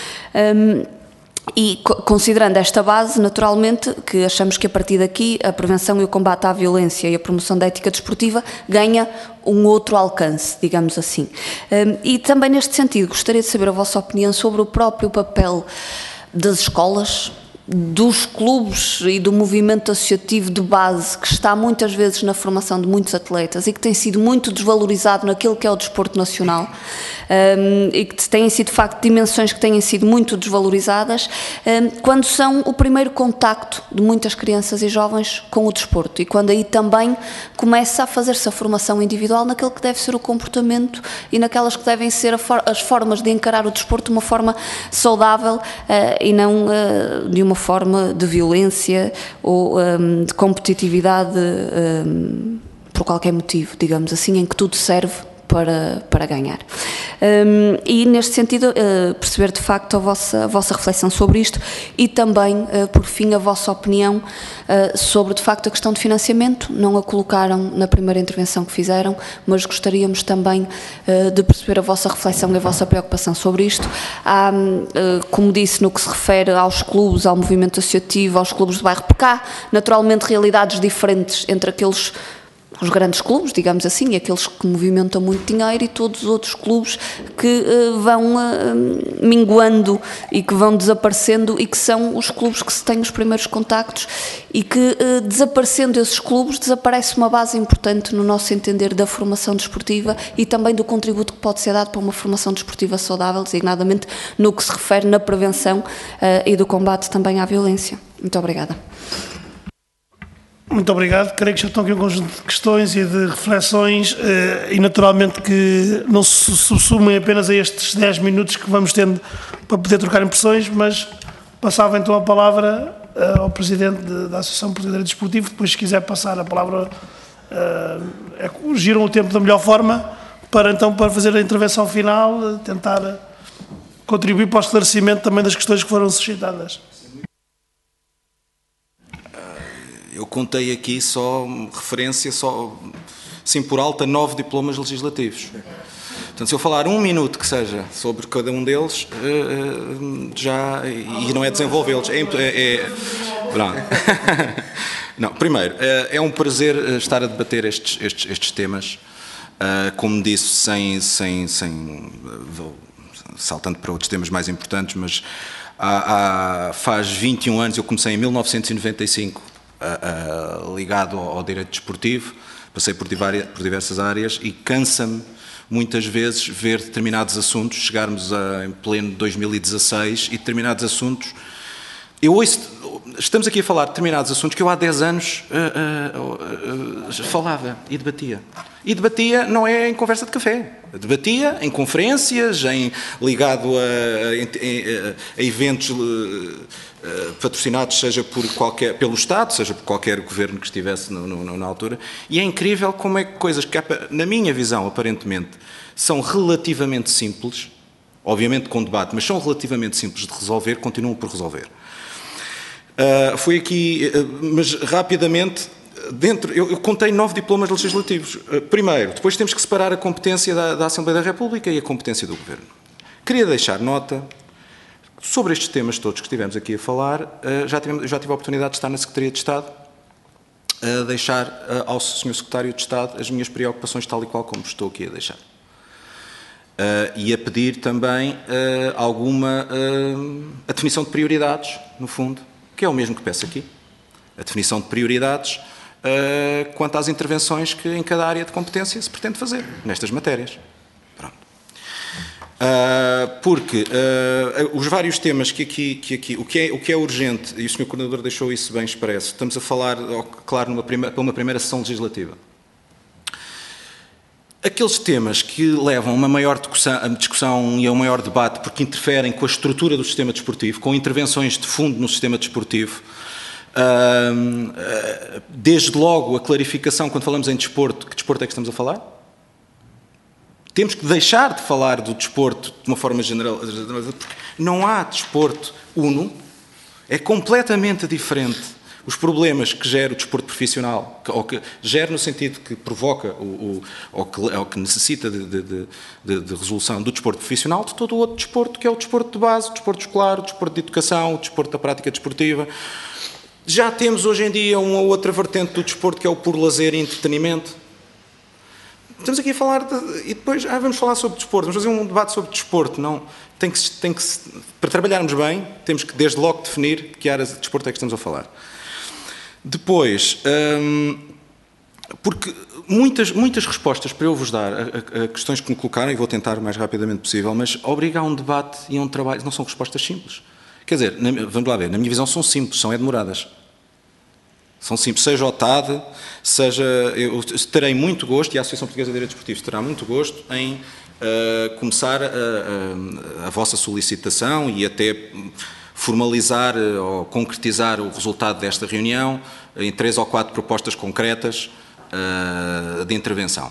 Um, e considerando esta base, naturalmente, que achamos que a partir daqui a prevenção e o combate à violência e a promoção da ética desportiva ganha um outro alcance, digamos assim. Um, e também neste sentido, gostaria de saber a vossa opinião sobre o próprio papel das escolas, dos clubes e do movimento associativo de base que está muitas vezes na formação de muitos atletas e que tem sido muito desvalorizado naquilo que é o desporto nacional um, e que têm sido de facto dimensões que têm sido muito desvalorizadas um, quando são o primeiro contacto de muitas crianças e jovens com o desporto e quando aí também começa a fazer-se a formação individual naquele que deve ser o comportamento e naquelas que devem ser a for as formas de encarar o desporto de uma forma saudável uh, e não uh, de uma forma de violência ou um, de competitividade um, por qualquer motivo, digamos assim, em que tudo serve para, para ganhar. Um, e neste sentido, uh, perceber de facto a vossa, a vossa reflexão sobre isto e também, uh, por fim, a vossa opinião uh, sobre de facto a questão de financiamento. Não a colocaram na primeira intervenção que fizeram, mas gostaríamos também uh, de perceber a vossa reflexão e a vossa preocupação sobre isto. Há, uh, como disse, no que se refere aos clubes, ao movimento associativo, aos clubes de bairro, porque há naturalmente realidades diferentes entre aqueles os grandes clubes, digamos assim, aqueles que movimentam muito dinheiro e todos os outros clubes que uh, vão uh, minguando e que vão desaparecendo e que são os clubes que se têm os primeiros contactos e que uh, desaparecendo esses clubes desaparece uma base importante no nosso entender da formação desportiva e também do contributo que pode ser dado para uma formação desportiva saudável, designadamente no que se refere na prevenção uh, e do combate também à violência. Muito obrigada. Muito obrigado. Creio que já estão aqui um conjunto de questões e de reflexões e naturalmente que não se subsumem apenas a estes dez minutos que vamos tendo para poder trocar impressões, mas passava então a palavra ao Presidente da Associação Portuguesa de Direito Desportivo, depois se quiser passar a palavra, é, giram o tempo da melhor forma para então para fazer a intervenção final, tentar contribuir para o esclarecimento também das questões que foram suscitadas. Eu contei aqui só referência, só, sim por alta, nove diplomas legislativos. Portanto, se eu falar um minuto que seja sobre cada um deles, já, e não é desenvolvê-los, é, é, é não. Não, primeiro, é um prazer estar a debater estes, estes, estes temas, como disse, sem, sem, sem, saltando para outros temas mais importantes, mas há, há, faz vinte e um anos, eu comecei em mil novecentos e noventa e cinco, Uh, uh, ligado ao, ao direito desportivo, passei por, divar, por diversas áreas e cansa-me muitas vezes ver determinados assuntos, chegarmos a, em pleno dois mil e dezasseis e determinados assuntos, eu ouço, estamos aqui a falar de determinados assuntos que eu há dez anos uh, uh, uh, falava e debatia. E debatia não é em conversa de café, debatia em conferências, em, ligado a, a, a eventos uh, patrocinados, seja por qualquer, pelo Estado, seja por qualquer governo que estivesse no, no, na altura, e é incrível como é que coisas que, na minha visão, aparentemente, são relativamente simples, obviamente com debate, mas são relativamente simples de resolver, continuam por resolver. Uh, foi aqui, uh, mas rapidamente, dentro, eu, eu contei nove diplomas legislativos. Uh, primeiro, depois temos que separar a competência da, da Assembleia da República e a competência do Governo. Queria deixar nota sobre estes temas todos que estivemos aqui a falar, uh, já, tivemos, já tive a oportunidade de estar na Secretaria de Estado, a uh, deixar uh, ao senhor Secretário de Estado as minhas preocupações tal e qual como estou aqui a deixar. Uh, e a pedir também uh, alguma uh, a definição de prioridades, no fundo, que é o mesmo que peço aqui, a definição de prioridades uh, quanto às intervenções que em cada área de competência se pretende fazer, nestas matérias. Pronto. Uh, porque uh, os vários temas que aqui, que aqui o, que é, o que é urgente, e o senhor Coordenador deixou isso bem expresso, estamos a falar, claro, numa prima, para uma primeira sessão legislativa. Aqueles temas que levam a uma maior discussão e a um maior debate porque interferem com a estrutura do sistema desportivo, com intervenções de fundo no sistema desportivo, desde logo a clarificação, quando falamos em desporto, que desporto é que estamos a falar? Temos que deixar de falar do desporto de uma forma geral, porque não há desporto uno, é completamente diferente. Os problemas que gera o desporto profissional, ou que gera no sentido que provoca, o, o, ou, que, ou que necessita de, de, de, de resolução do desporto profissional, de todo o outro desporto, que é o desporto de base, o desporto escolar, o desporto de educação, o desporto da prática desportiva. Já temos hoje em dia uma outra vertente do desporto, que é o puro lazer e entretenimento. Estamos aqui a falar, de, e depois ah, vamos falar sobre desporto, vamos fazer um debate sobre desporto, não, tem que, tem que, para trabalharmos bem, temos que desde logo definir que áreas de desporto é que estamos a falar. Depois, hum, porque muitas, muitas respostas para eu vos dar a, a, a questões que me colocaram, e vou tentar o mais rapidamente possível, mas obriga a um debate e a um trabalho, não são respostas simples. Quer dizer, na, vamos lá ver, na minha visão são simples, são é demoradas. São simples, seja o T A D, seja, eu terei muito gosto, e a Associação Portuguesa de Direito Desportivo terá muito gosto em uh, começar a, a, a vossa solicitação e até formalizar ou concretizar o resultado desta reunião em três ou quatro propostas concretas uh, de intervenção.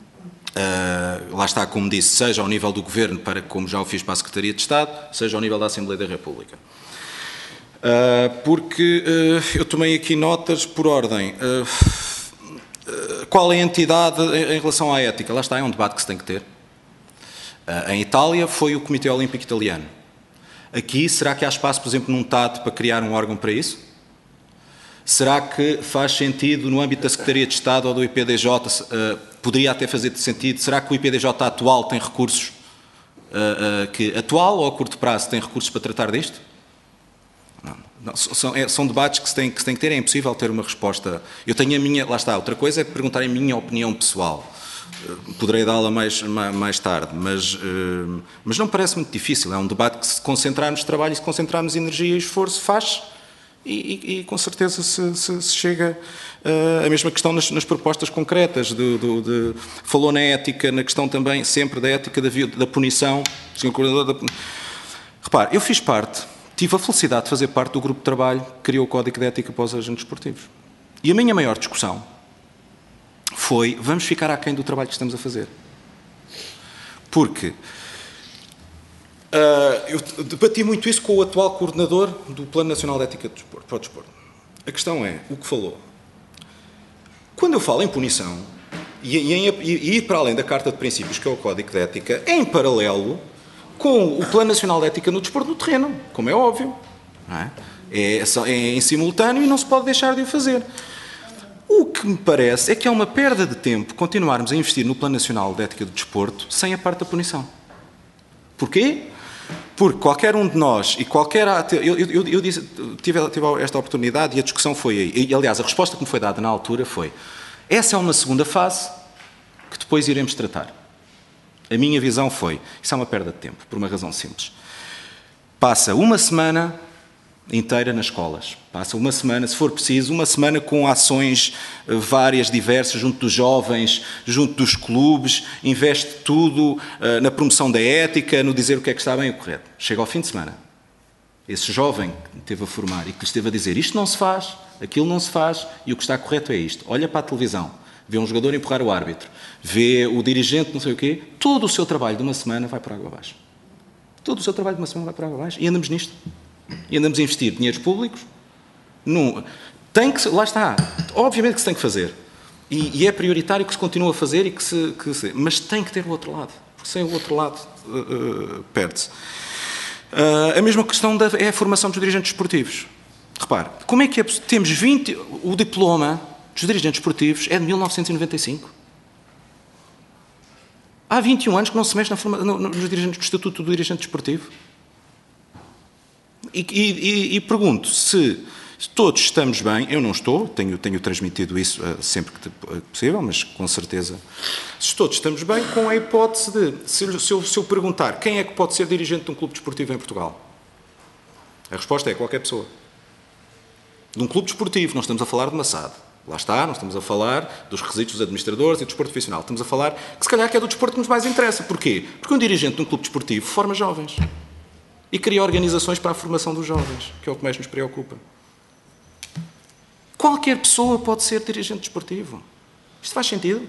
Uh, lá está, como disse, seja ao nível do Governo, para, como já o fiz para a Secretaria de Estado, seja ao nível da Assembleia da República. Uh, porque uh, eu tomei aqui notas por ordem. Uh, uh, qual é a entidade em, em relação à ética? Lá está, é um debate que se tem que ter. Uh, em Itália foi o Comitê Olímpico Italiano. Aqui, será que há espaço, por exemplo, num T A D para criar um órgão para isso? Será que faz sentido, no âmbito da Secretaria de Estado ou do I P D J, uh, poderia até fazer sentido, será que o I P D J atual tem recursos, uh, uh, que atual ou a curto prazo tem recursos para tratar disto? Não, não, são, é, são debates que se, tem, que se tem que ter, é impossível ter uma resposta. Eu tenho a minha, lá está, outra coisa é perguntar a minha opinião pessoal. Poderei dá-la mais, mais tarde, mas, mas não parece muito difícil. É um debate que, se concentrarmos trabalho e se concentrarmos energia e esforço, faz, e, e, e, e com certeza se, se, se chega uh, a mesma questão nas, nas propostas concretas. De, de, de, falou na ética, na questão também sempre da ética da, da punição. senhor Coordenador da, repare, eu fiz parte, tive a felicidade de fazer parte do grupo de trabalho que criou o Código de Ética para os agentes desportivos. E a minha maior discussão foi, vamos ficar aquém do trabalho que estamos a fazer. Porque uh, eu debati muito isso com o atual coordenador do Plano Nacional de Ética para o Desporto. A questão é, o que falou. Quando eu falo em punição, e, e, em, e ir para além da Carta de Princípios, que é o Código de Ética, é em paralelo com o Plano Nacional de Ética no Desporto no terreno, como é óbvio. Não é? É, é em simultâneo e não se pode deixar de o fazer. O que me parece é que é uma perda de tempo continuarmos a investir no Plano Nacional de Ética do Desporto sem a parte da punição. Porquê? Porque qualquer um de nós e qualquer... Eu, eu, eu disse, tive, tive esta oportunidade e a discussão foi aí. E, aliás, a resposta que me foi dada na altura foi: essa é uma segunda fase que depois iremos tratar. A minha visão foi: isso é uma perda de tempo, por uma razão simples. Passa uma semana inteira nas escolas. Passa uma semana, se for preciso, uma semana com ações várias, diversas, junto dos jovens, junto dos clubes, investe tudo uh, na promoção da ética, no dizer o que é que está bem e o correto. Chega ao fim de semana. Esse jovem que esteve a formar e que lhe esteve a dizer isto não se faz, aquilo não se faz e o que está correto é isto. Olha para a televisão, vê um jogador empurrar o árbitro, vê o dirigente não sei o quê, todo o seu trabalho de uma semana vai por água abaixo. Todo o seu trabalho de uma semana vai por água abaixo e andamos nisto. E andamos a investir dinheiros públicos. Num, tem que, lá está. Obviamente que se tem que fazer. E, e é prioritário que se continue a fazer, e que se, que se, mas tem que ter o outro lado. Porque sem o outro lado uh, uh, perde-se. Uh, a mesma questão da, é a formação dos dirigentes esportivos. Repare, como é que é, temos vinte... O diploma dos dirigentes esportivos é de mil novecentos e noventa e cinco. Há vinte e um anos que não se mexe na forma, no, nos dirigentes do Estatuto do Dirigente Desportivo. E, e, e pergunto se todos estamos bem. Eu não estou, tenho, tenho transmitido isso uh, sempre que possível, mas com certeza, se todos estamos bem com a hipótese de, se, se, eu, se eu perguntar quem é que pode ser dirigente de um clube desportivo em Portugal, a resposta é qualquer pessoa. De um clube desportivo, não estamos a falar de uma S A D. Lá está, não estamos a falar dos requisitos dos administradores e do desporto profissional. Estamos a falar que se calhar que é do desporto que nos mais interessa. Porquê? Porque um dirigente de um clube desportivo forma jovens. E cria organizações para a formação dos jovens, que é o que mais nos preocupa. Qualquer pessoa pode ser dirigente desportivo. Isto faz sentido?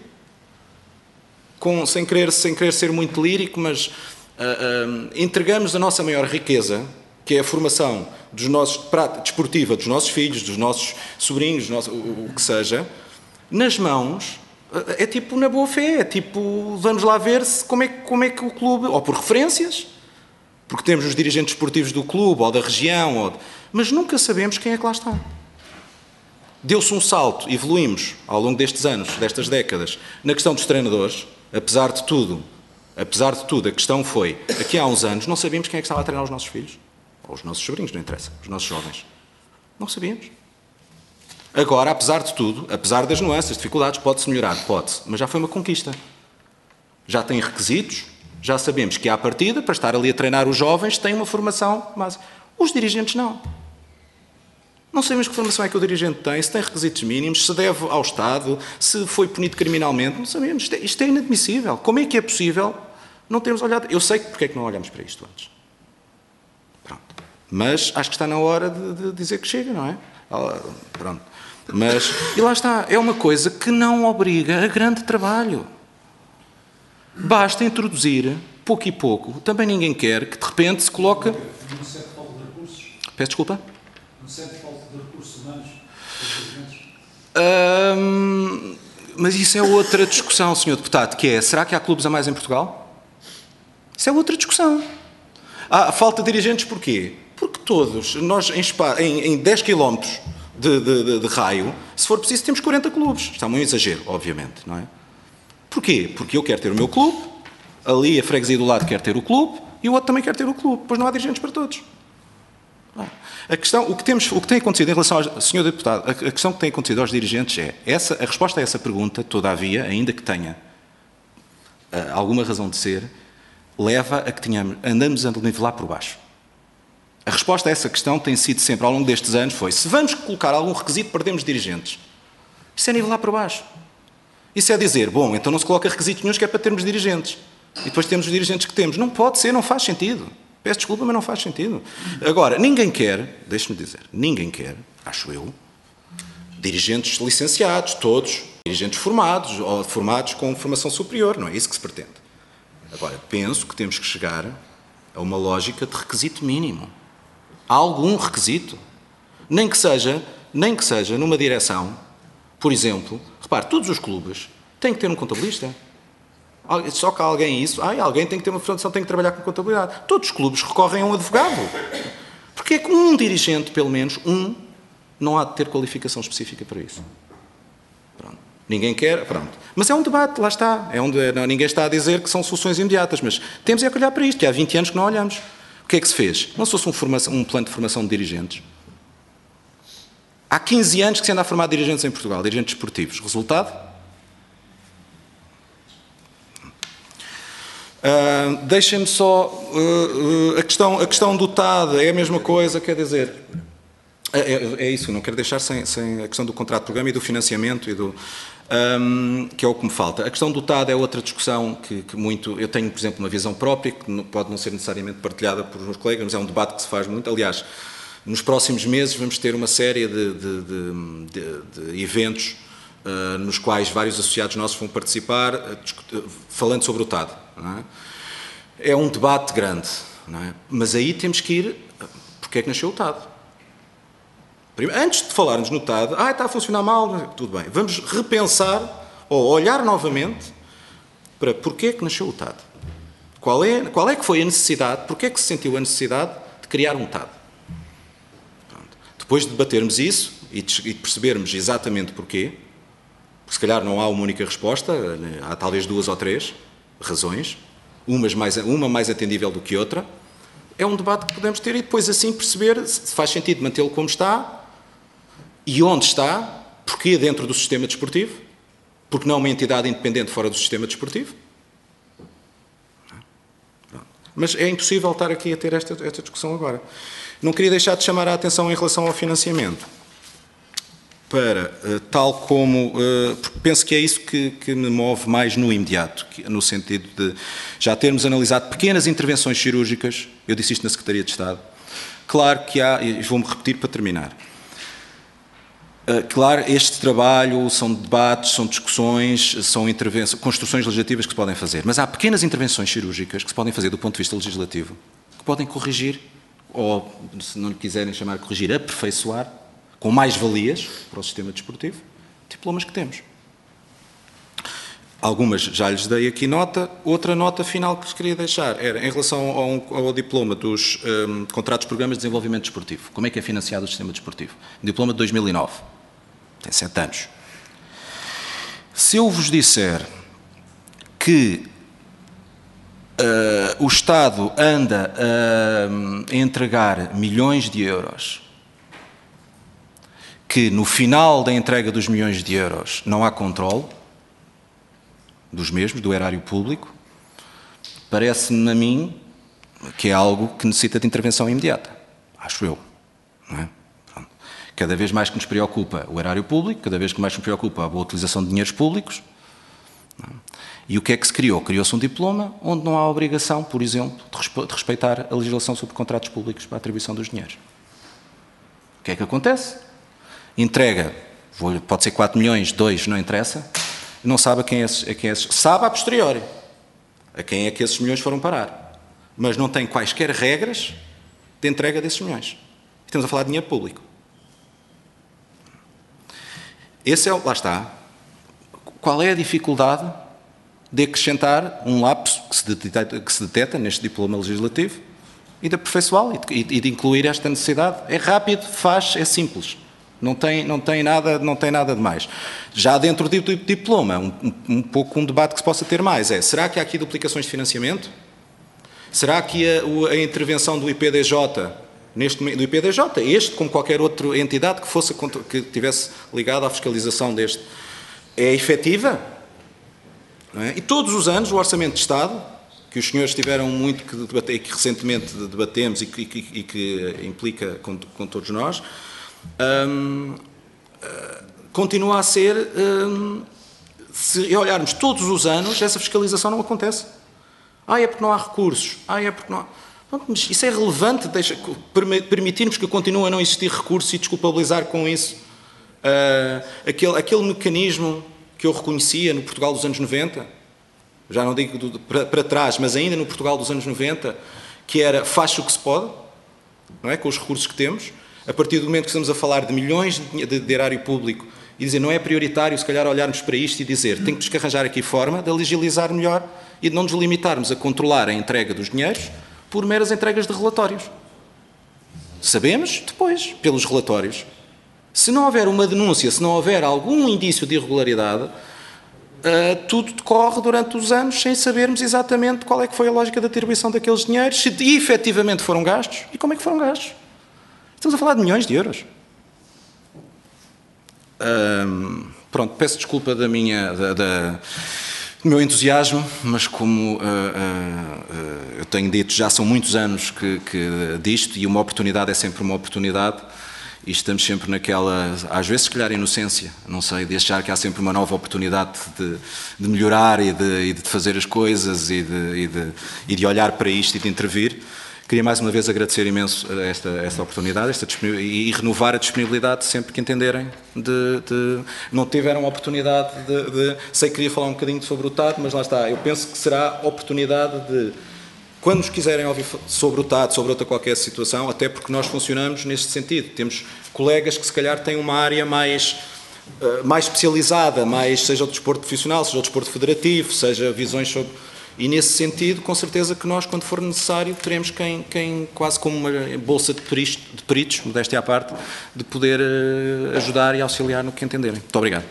Com, sem, querer, sem querer ser muito lírico, mas uh, uh, entregamos a nossa maior riqueza, que é a formação dos nossos, desportiva dos nossos filhos, dos nossos sobrinhos, dos nossos, o, o que seja, nas mãos. É tipo na boa fé, é tipo, vamos lá ver se, como, é, como é que o clube, ou por referências, porque temos os dirigentes esportivos do clube, ou da região, ou de... mas nunca sabemos quem é que lá está. Deu-se um salto, evoluímos ao longo destes anos, destas décadas, na questão dos treinadores, apesar de tudo, apesar de tudo, a questão foi, aqui há uns anos, não sabíamos quem é que estava a treinar os nossos filhos, ou os nossos sobrinhos, não interessa, os nossos jovens. Não sabíamos. Agora, apesar de tudo, apesar das nuances, dificuldades, pode-se melhorar, pode-se, mas já foi uma conquista. Já tem requisitos, já sabemos que à partida, para estar ali a treinar os jovens, tem uma formação, mas os dirigentes não. Não sabemos que formação é que o dirigente tem, se tem requisitos mínimos, se deve ao Estado, se foi punido criminalmente, não sabemos. Isto é, isto é inadmissível. Como é que é possível não termos olhado? Eu sei porque é que não olhamos para isto antes. Pronto. Mas acho que está na hora de, de dizer que chega, não é? Pronto. Mas, e lá está, é uma coisa que não obriga a grande trabalho. Basta introduzir, pouco e pouco, também ninguém quer que de repente se coloque... Não sente falta de recursos? Peço desculpa? Não sente falta de recursos humanos? Hum, mas isso é outra discussão, senhor Deputado, que é, será que há clubes a mais em Portugal? Isso é outra discussão. Há falta de dirigentes porquê? Porque todos, nós em, em, em dez quilómetros de, de, de, de raio, se for preciso, temos quarenta clubes. Está muito exagero, obviamente, não é? Porquê? Porque eu quero ter o meu clube, ali a freguesia do lado quer ter o clube e o outro também quer ter o clube. Pois não há dirigentes para todos. A questão, o que, temos, o que tem acontecido em relação ao senhor Deputado, a questão que tem acontecido aos dirigentes é, essa, a resposta a essa pergunta, todavia, ainda que tenha uh, alguma razão de ser, leva a que tenhamos, andamos a nivelar por baixo. A resposta a essa questão tem sido sempre, ao longo destes anos, foi: se vamos colocar algum requisito, perdemos dirigentes. Isso é nivelar para baixo. Isso é dizer, bom, então não se coloca requisitos nenhum que é para termos dirigentes. E depois temos os dirigentes que temos. Não pode ser, não faz sentido. Peço desculpa, mas não faz sentido. Agora, ninguém quer, deixe-me dizer, ninguém quer, acho eu, dirigentes licenciados, todos, dirigentes formados, ou formados com formação superior, não é isso que se pretende. Agora, penso que temos que chegar a uma lógica de requisito mínimo. Há algum requisito. Nem que seja, nem que seja numa direção, por exemplo, repare, todos os clubes têm que ter um contabilista. Só que há alguém isso, ah, alguém tem que ter uma formação, tem que trabalhar com contabilidade. Todos os clubes recorrem a um advogado. Porque é que um dirigente, pelo menos um, não há de ter qualificação específica para isso. Pronto. Ninguém quer, pronto. Mas é um debate, lá está. É onde, não, ninguém está a dizer que são soluções imediatas, mas temos é que olhar para isto, que há vinte anos que não olhamos. O que é que se fez? Não se fosse um, formação, um plano de formação de dirigentes. Há quinze anos que se anda a formar dirigentes em Portugal, dirigentes esportivos. Resultado? Uh, Deixem-me só... Uh, uh, a, questão, a questão do T A D é a mesma coisa, quer dizer... É, é, é isso, não quero deixar sem, sem a questão do contrato de programa e do financiamento, e do, um, que é o que me falta. A questão do T A D é outra discussão que, que muito... Eu tenho, por exemplo, uma visão própria, que não, pode não ser necessariamente partilhada por meus colegas, mas é um debate que se faz muito. Aliás, nos próximos meses vamos ter uma série de, de, de, de, de eventos uh, nos quais vários associados nossos vão participar, uh, falando sobre o T A D. Não é? É um debate grande, não é? Mas aí temos que ir... Porque é que nasceu o T A D? Antes de falarmos no T A D, ah, está a funcionar mal, tudo bem. Vamos repensar ou olhar novamente para porquê é que nasceu o T A D. Qual é, qual é que foi a necessidade, porquê é que se sentiu a necessidade de criar um T A D. Pronto. Depois de debatermos isso e de, e de percebermos exatamente porquê, porque se calhar não há uma única resposta, há talvez duas ou três razões, umas mais, uma mais atendível do que outra, é um debate que podemos ter e depois assim perceber se faz sentido mantê-lo como está e onde está, porquê dentro do sistema desportivo, porque não uma entidade independente fora do sistema desportivo. Mas é impossível estar aqui a ter esta, esta discussão agora. Não queria deixar de chamar a atenção em relação ao financiamento, para, uh, tal como, uh, porque penso que é isso que, que me move mais no imediato, que, no sentido de já termos analisado pequenas intervenções cirúrgicas, eu disse isto na Secretaria de Estado, claro que há, e vou-me repetir para terminar, uh, claro, este trabalho são debates, são discussões, são intervenções, construções legislativas que se podem fazer, mas há pequenas intervenções cirúrgicas que se podem fazer do ponto de vista legislativo, que podem corrigir, ou, se não lhe quiserem chamar de corrigir, aperfeiçoar, com mais valias para o sistema desportivo, diplomas que temos. Algumas já lhes dei aqui nota. Outra nota final que vos queria deixar era em relação ao, ao diploma dos um, contratos de programas de desenvolvimento desportivo. Como é que é financiado o sistema desportivo? Um diploma de dois mil e nove. Tem sete anos. Se eu vos disser que uh, o Estado anda uh, a entregar milhões de euros, que no final da entrega dos milhões de euros não há controle dos mesmos, do erário público, parece-me a mim que é algo que necessita de intervenção imediata. Acho eu. Não é? Cada vez mais que nos preocupa o erário público, cada vez que mais nos preocupa a boa utilização de dinheiros públicos. Não é? E o que é que se criou? Criou-se um diploma onde não há obrigação, por exemplo, de respeitar a legislação sobre contratos públicos para a atribuição dos dinheiros. O que é que acontece? Entrega, pode ser quatro milhões, dois, não interessa, não sabe a quem, é esses, a quem é esses, sabe a posteriori a quem é que esses milhões foram parar, mas não tem quaisquer regras de entrega desses milhões. Estamos a falar de dinheiro público. Esse é, lá está. Qual é a dificuldade de acrescentar um lapso que se detecta, que se detecta neste diploma legislativo e de aperfeiçoá-lo e de, e de incluir esta necessidade? É rápido, faz, é simples. Não tem, não tem, nada, não tem nada de mais. Já dentro do diploma, um, um pouco um debate que se possa ter mais é, será que há aqui duplicações de financiamento? Será que a, a intervenção do I P D J, neste, do I P D J, este como qualquer outra entidade que, fosse, que estivesse ligada à fiscalização deste, é efetiva? Não é? E todos os anos o Orçamento de Estado que os senhores tiveram muito que debater, que recentemente debatemos e que, e, e que implica com, com todos nós, um, uh, continua a ser, um, se olharmos todos os anos, essa fiscalização não acontece. Ah, é porque não há recursos. Ah, é porque não há... Pronto, mas isso é relevante, deixa, permitirmos que continue a não existir recursos e desculpabilizar com isso uh, aquele, aquele mecanismo que eu reconhecia no Portugal dos anos noventa, já não digo do, para, para trás, mas ainda no Portugal dos anos noventa, que era faz o que se pode, não é? Com os recursos que temos, a partir do momento que estamos a falar de milhões de, de, de erário público e dizer não é prioritário, se calhar olharmos para isto e dizer tem que arranjar aqui forma de legislizar melhor e de não nos limitarmos a controlar a entrega dos dinheiros por meras entregas de relatórios. Sabemos, depois, pelos relatórios. Se não houver uma denúncia, se não houver algum indício de irregularidade, uh, tudo decorre durante os anos sem sabermos exatamente qual é que foi a lógica da atribuição daqueles dinheiros, se efetivamente foram gastos e como é que foram gastos. Estamos a falar de milhões de euros. Um, pronto, peço desculpa da minha... Da, da, do meu entusiasmo, mas como uh, uh, uh, eu tenho dito, já são muitos anos que, que disto, e uma oportunidade é sempre uma oportunidade, e estamos sempre naquela, às vezes, se calhar, inocência, não sei, de achar que há sempre uma nova oportunidade de, de melhorar e de, e de fazer as coisas e de, e, de, e de olhar para isto e de intervir. Queria mais uma vez agradecer imenso esta, esta oportunidade esta e, e renovar a disponibilidade sempre que entenderem. De, de, não tiveram a oportunidade de, de... Sei que queria falar um bocadinho sobre o T A D, mas lá está. Eu penso que será a oportunidade de, quando nos quiserem ouvir sobre o T A D, sobre outra qualquer situação, até porque nós funcionamos neste sentido. Temos colegas que se calhar têm uma área mais, uh, mais especializada, mais, seja o desporto profissional, seja o desporto federativo, seja visões sobre... E, nesse sentido, com certeza que nós, quando for necessário, teremos quem, quem quase como uma bolsa de peritos, de peritos, modéstia à parte, de poder uh, ajudar e auxiliar no que entenderem. Muito obrigado.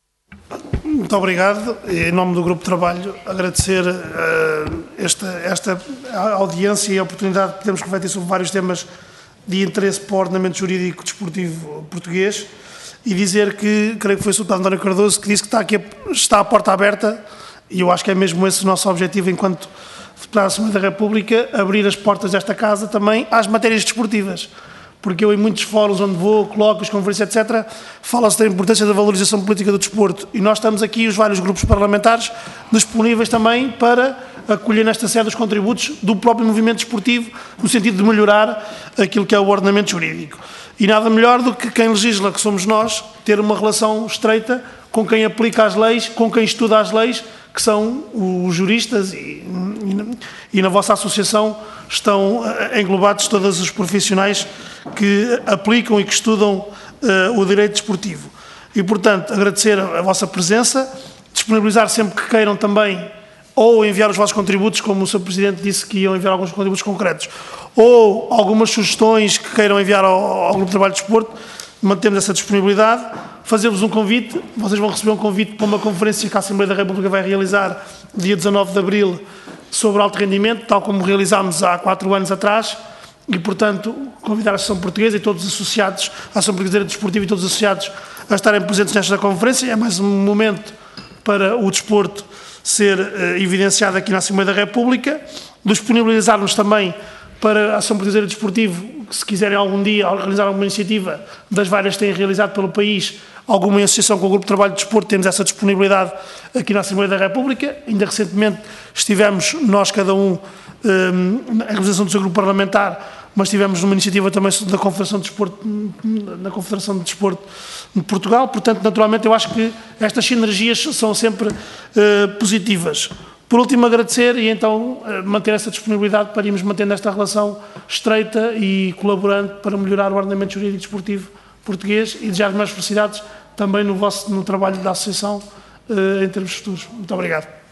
Muito obrigado. Em nome do Grupo de Trabalho, agradecer uh, esta, esta audiência e a oportunidade de podermos refletir sobre vários temas de interesse para o ordenamento jurídico desportivo português e dizer que, creio que foi o Sultano António Cardoso que disse que está, aqui a, está a porta aberta. E eu acho que é mesmo esse o nosso objetivo enquanto deputado da Assembleia da República, abrir as portas desta casa também às matérias desportivas. Porque eu, em muitos fóruns onde vou, colóquios, conferências, etcétera, fala-se da importância da valorização política do desporto. E nós estamos aqui, os vários grupos parlamentares, disponíveis também para acolher nesta sede os contributos do próprio movimento desportivo, no sentido de melhorar aquilo que é o ordenamento jurídico. E nada melhor do que quem legisla, que somos nós, ter uma relação estreita com quem aplica as leis, com quem estuda as leis, que são os juristas e, e, e na vossa associação estão englobados todos os profissionais que aplicam e que estudam uh, o direito desportivo. E, portanto, agradecer a, a vossa presença, disponibilizar sempre que queiram também ou enviar os vossos contributos, como o senhor Presidente disse que iam enviar alguns contributos concretos, ou algumas sugestões que queiram enviar ao, ao Grupo de Trabalho de Desporto, mantemos essa disponibilidade. Fazer-vos um convite, vocês vão receber um convite para uma conferência que a Assembleia da República vai realizar dia dezanove de abril sobre alto rendimento, tal como realizámos há quatro anos atrás, e, portanto, convidar a Associação Portuguesa e todos os associados, a Associação Portuguesa de Desportivo e todos os associados a estarem presentes nesta conferência. É mais um momento para o desporto ser uh, evidenciado aqui na Assembleia da República, disponibilizar-nos também para a Associação Portuguesa de Desportivo, se quiserem algum dia realizar alguma iniciativa das várias que têm realizado pelo país, alguma associação com o Grupo de Trabalho de Desporto, temos essa disponibilidade aqui na Assembleia da República. Ainda recentemente estivemos, nós cada um, na representação do seu grupo parlamentar, mas tivemos uma iniciativa também da Confederação de Desporto, na Confederação de Desporto de Portugal. Portanto, naturalmente, eu acho que estas sinergias são sempre uh, positivas. Por último, agradecer e então manter essa disponibilidade para irmos mantendo esta relação estreita e colaborando para melhorar o ordenamento jurídico desportivo português e desejar mais felicidades também no vosso no trabalho da Associação em termos futuros. Muito obrigado.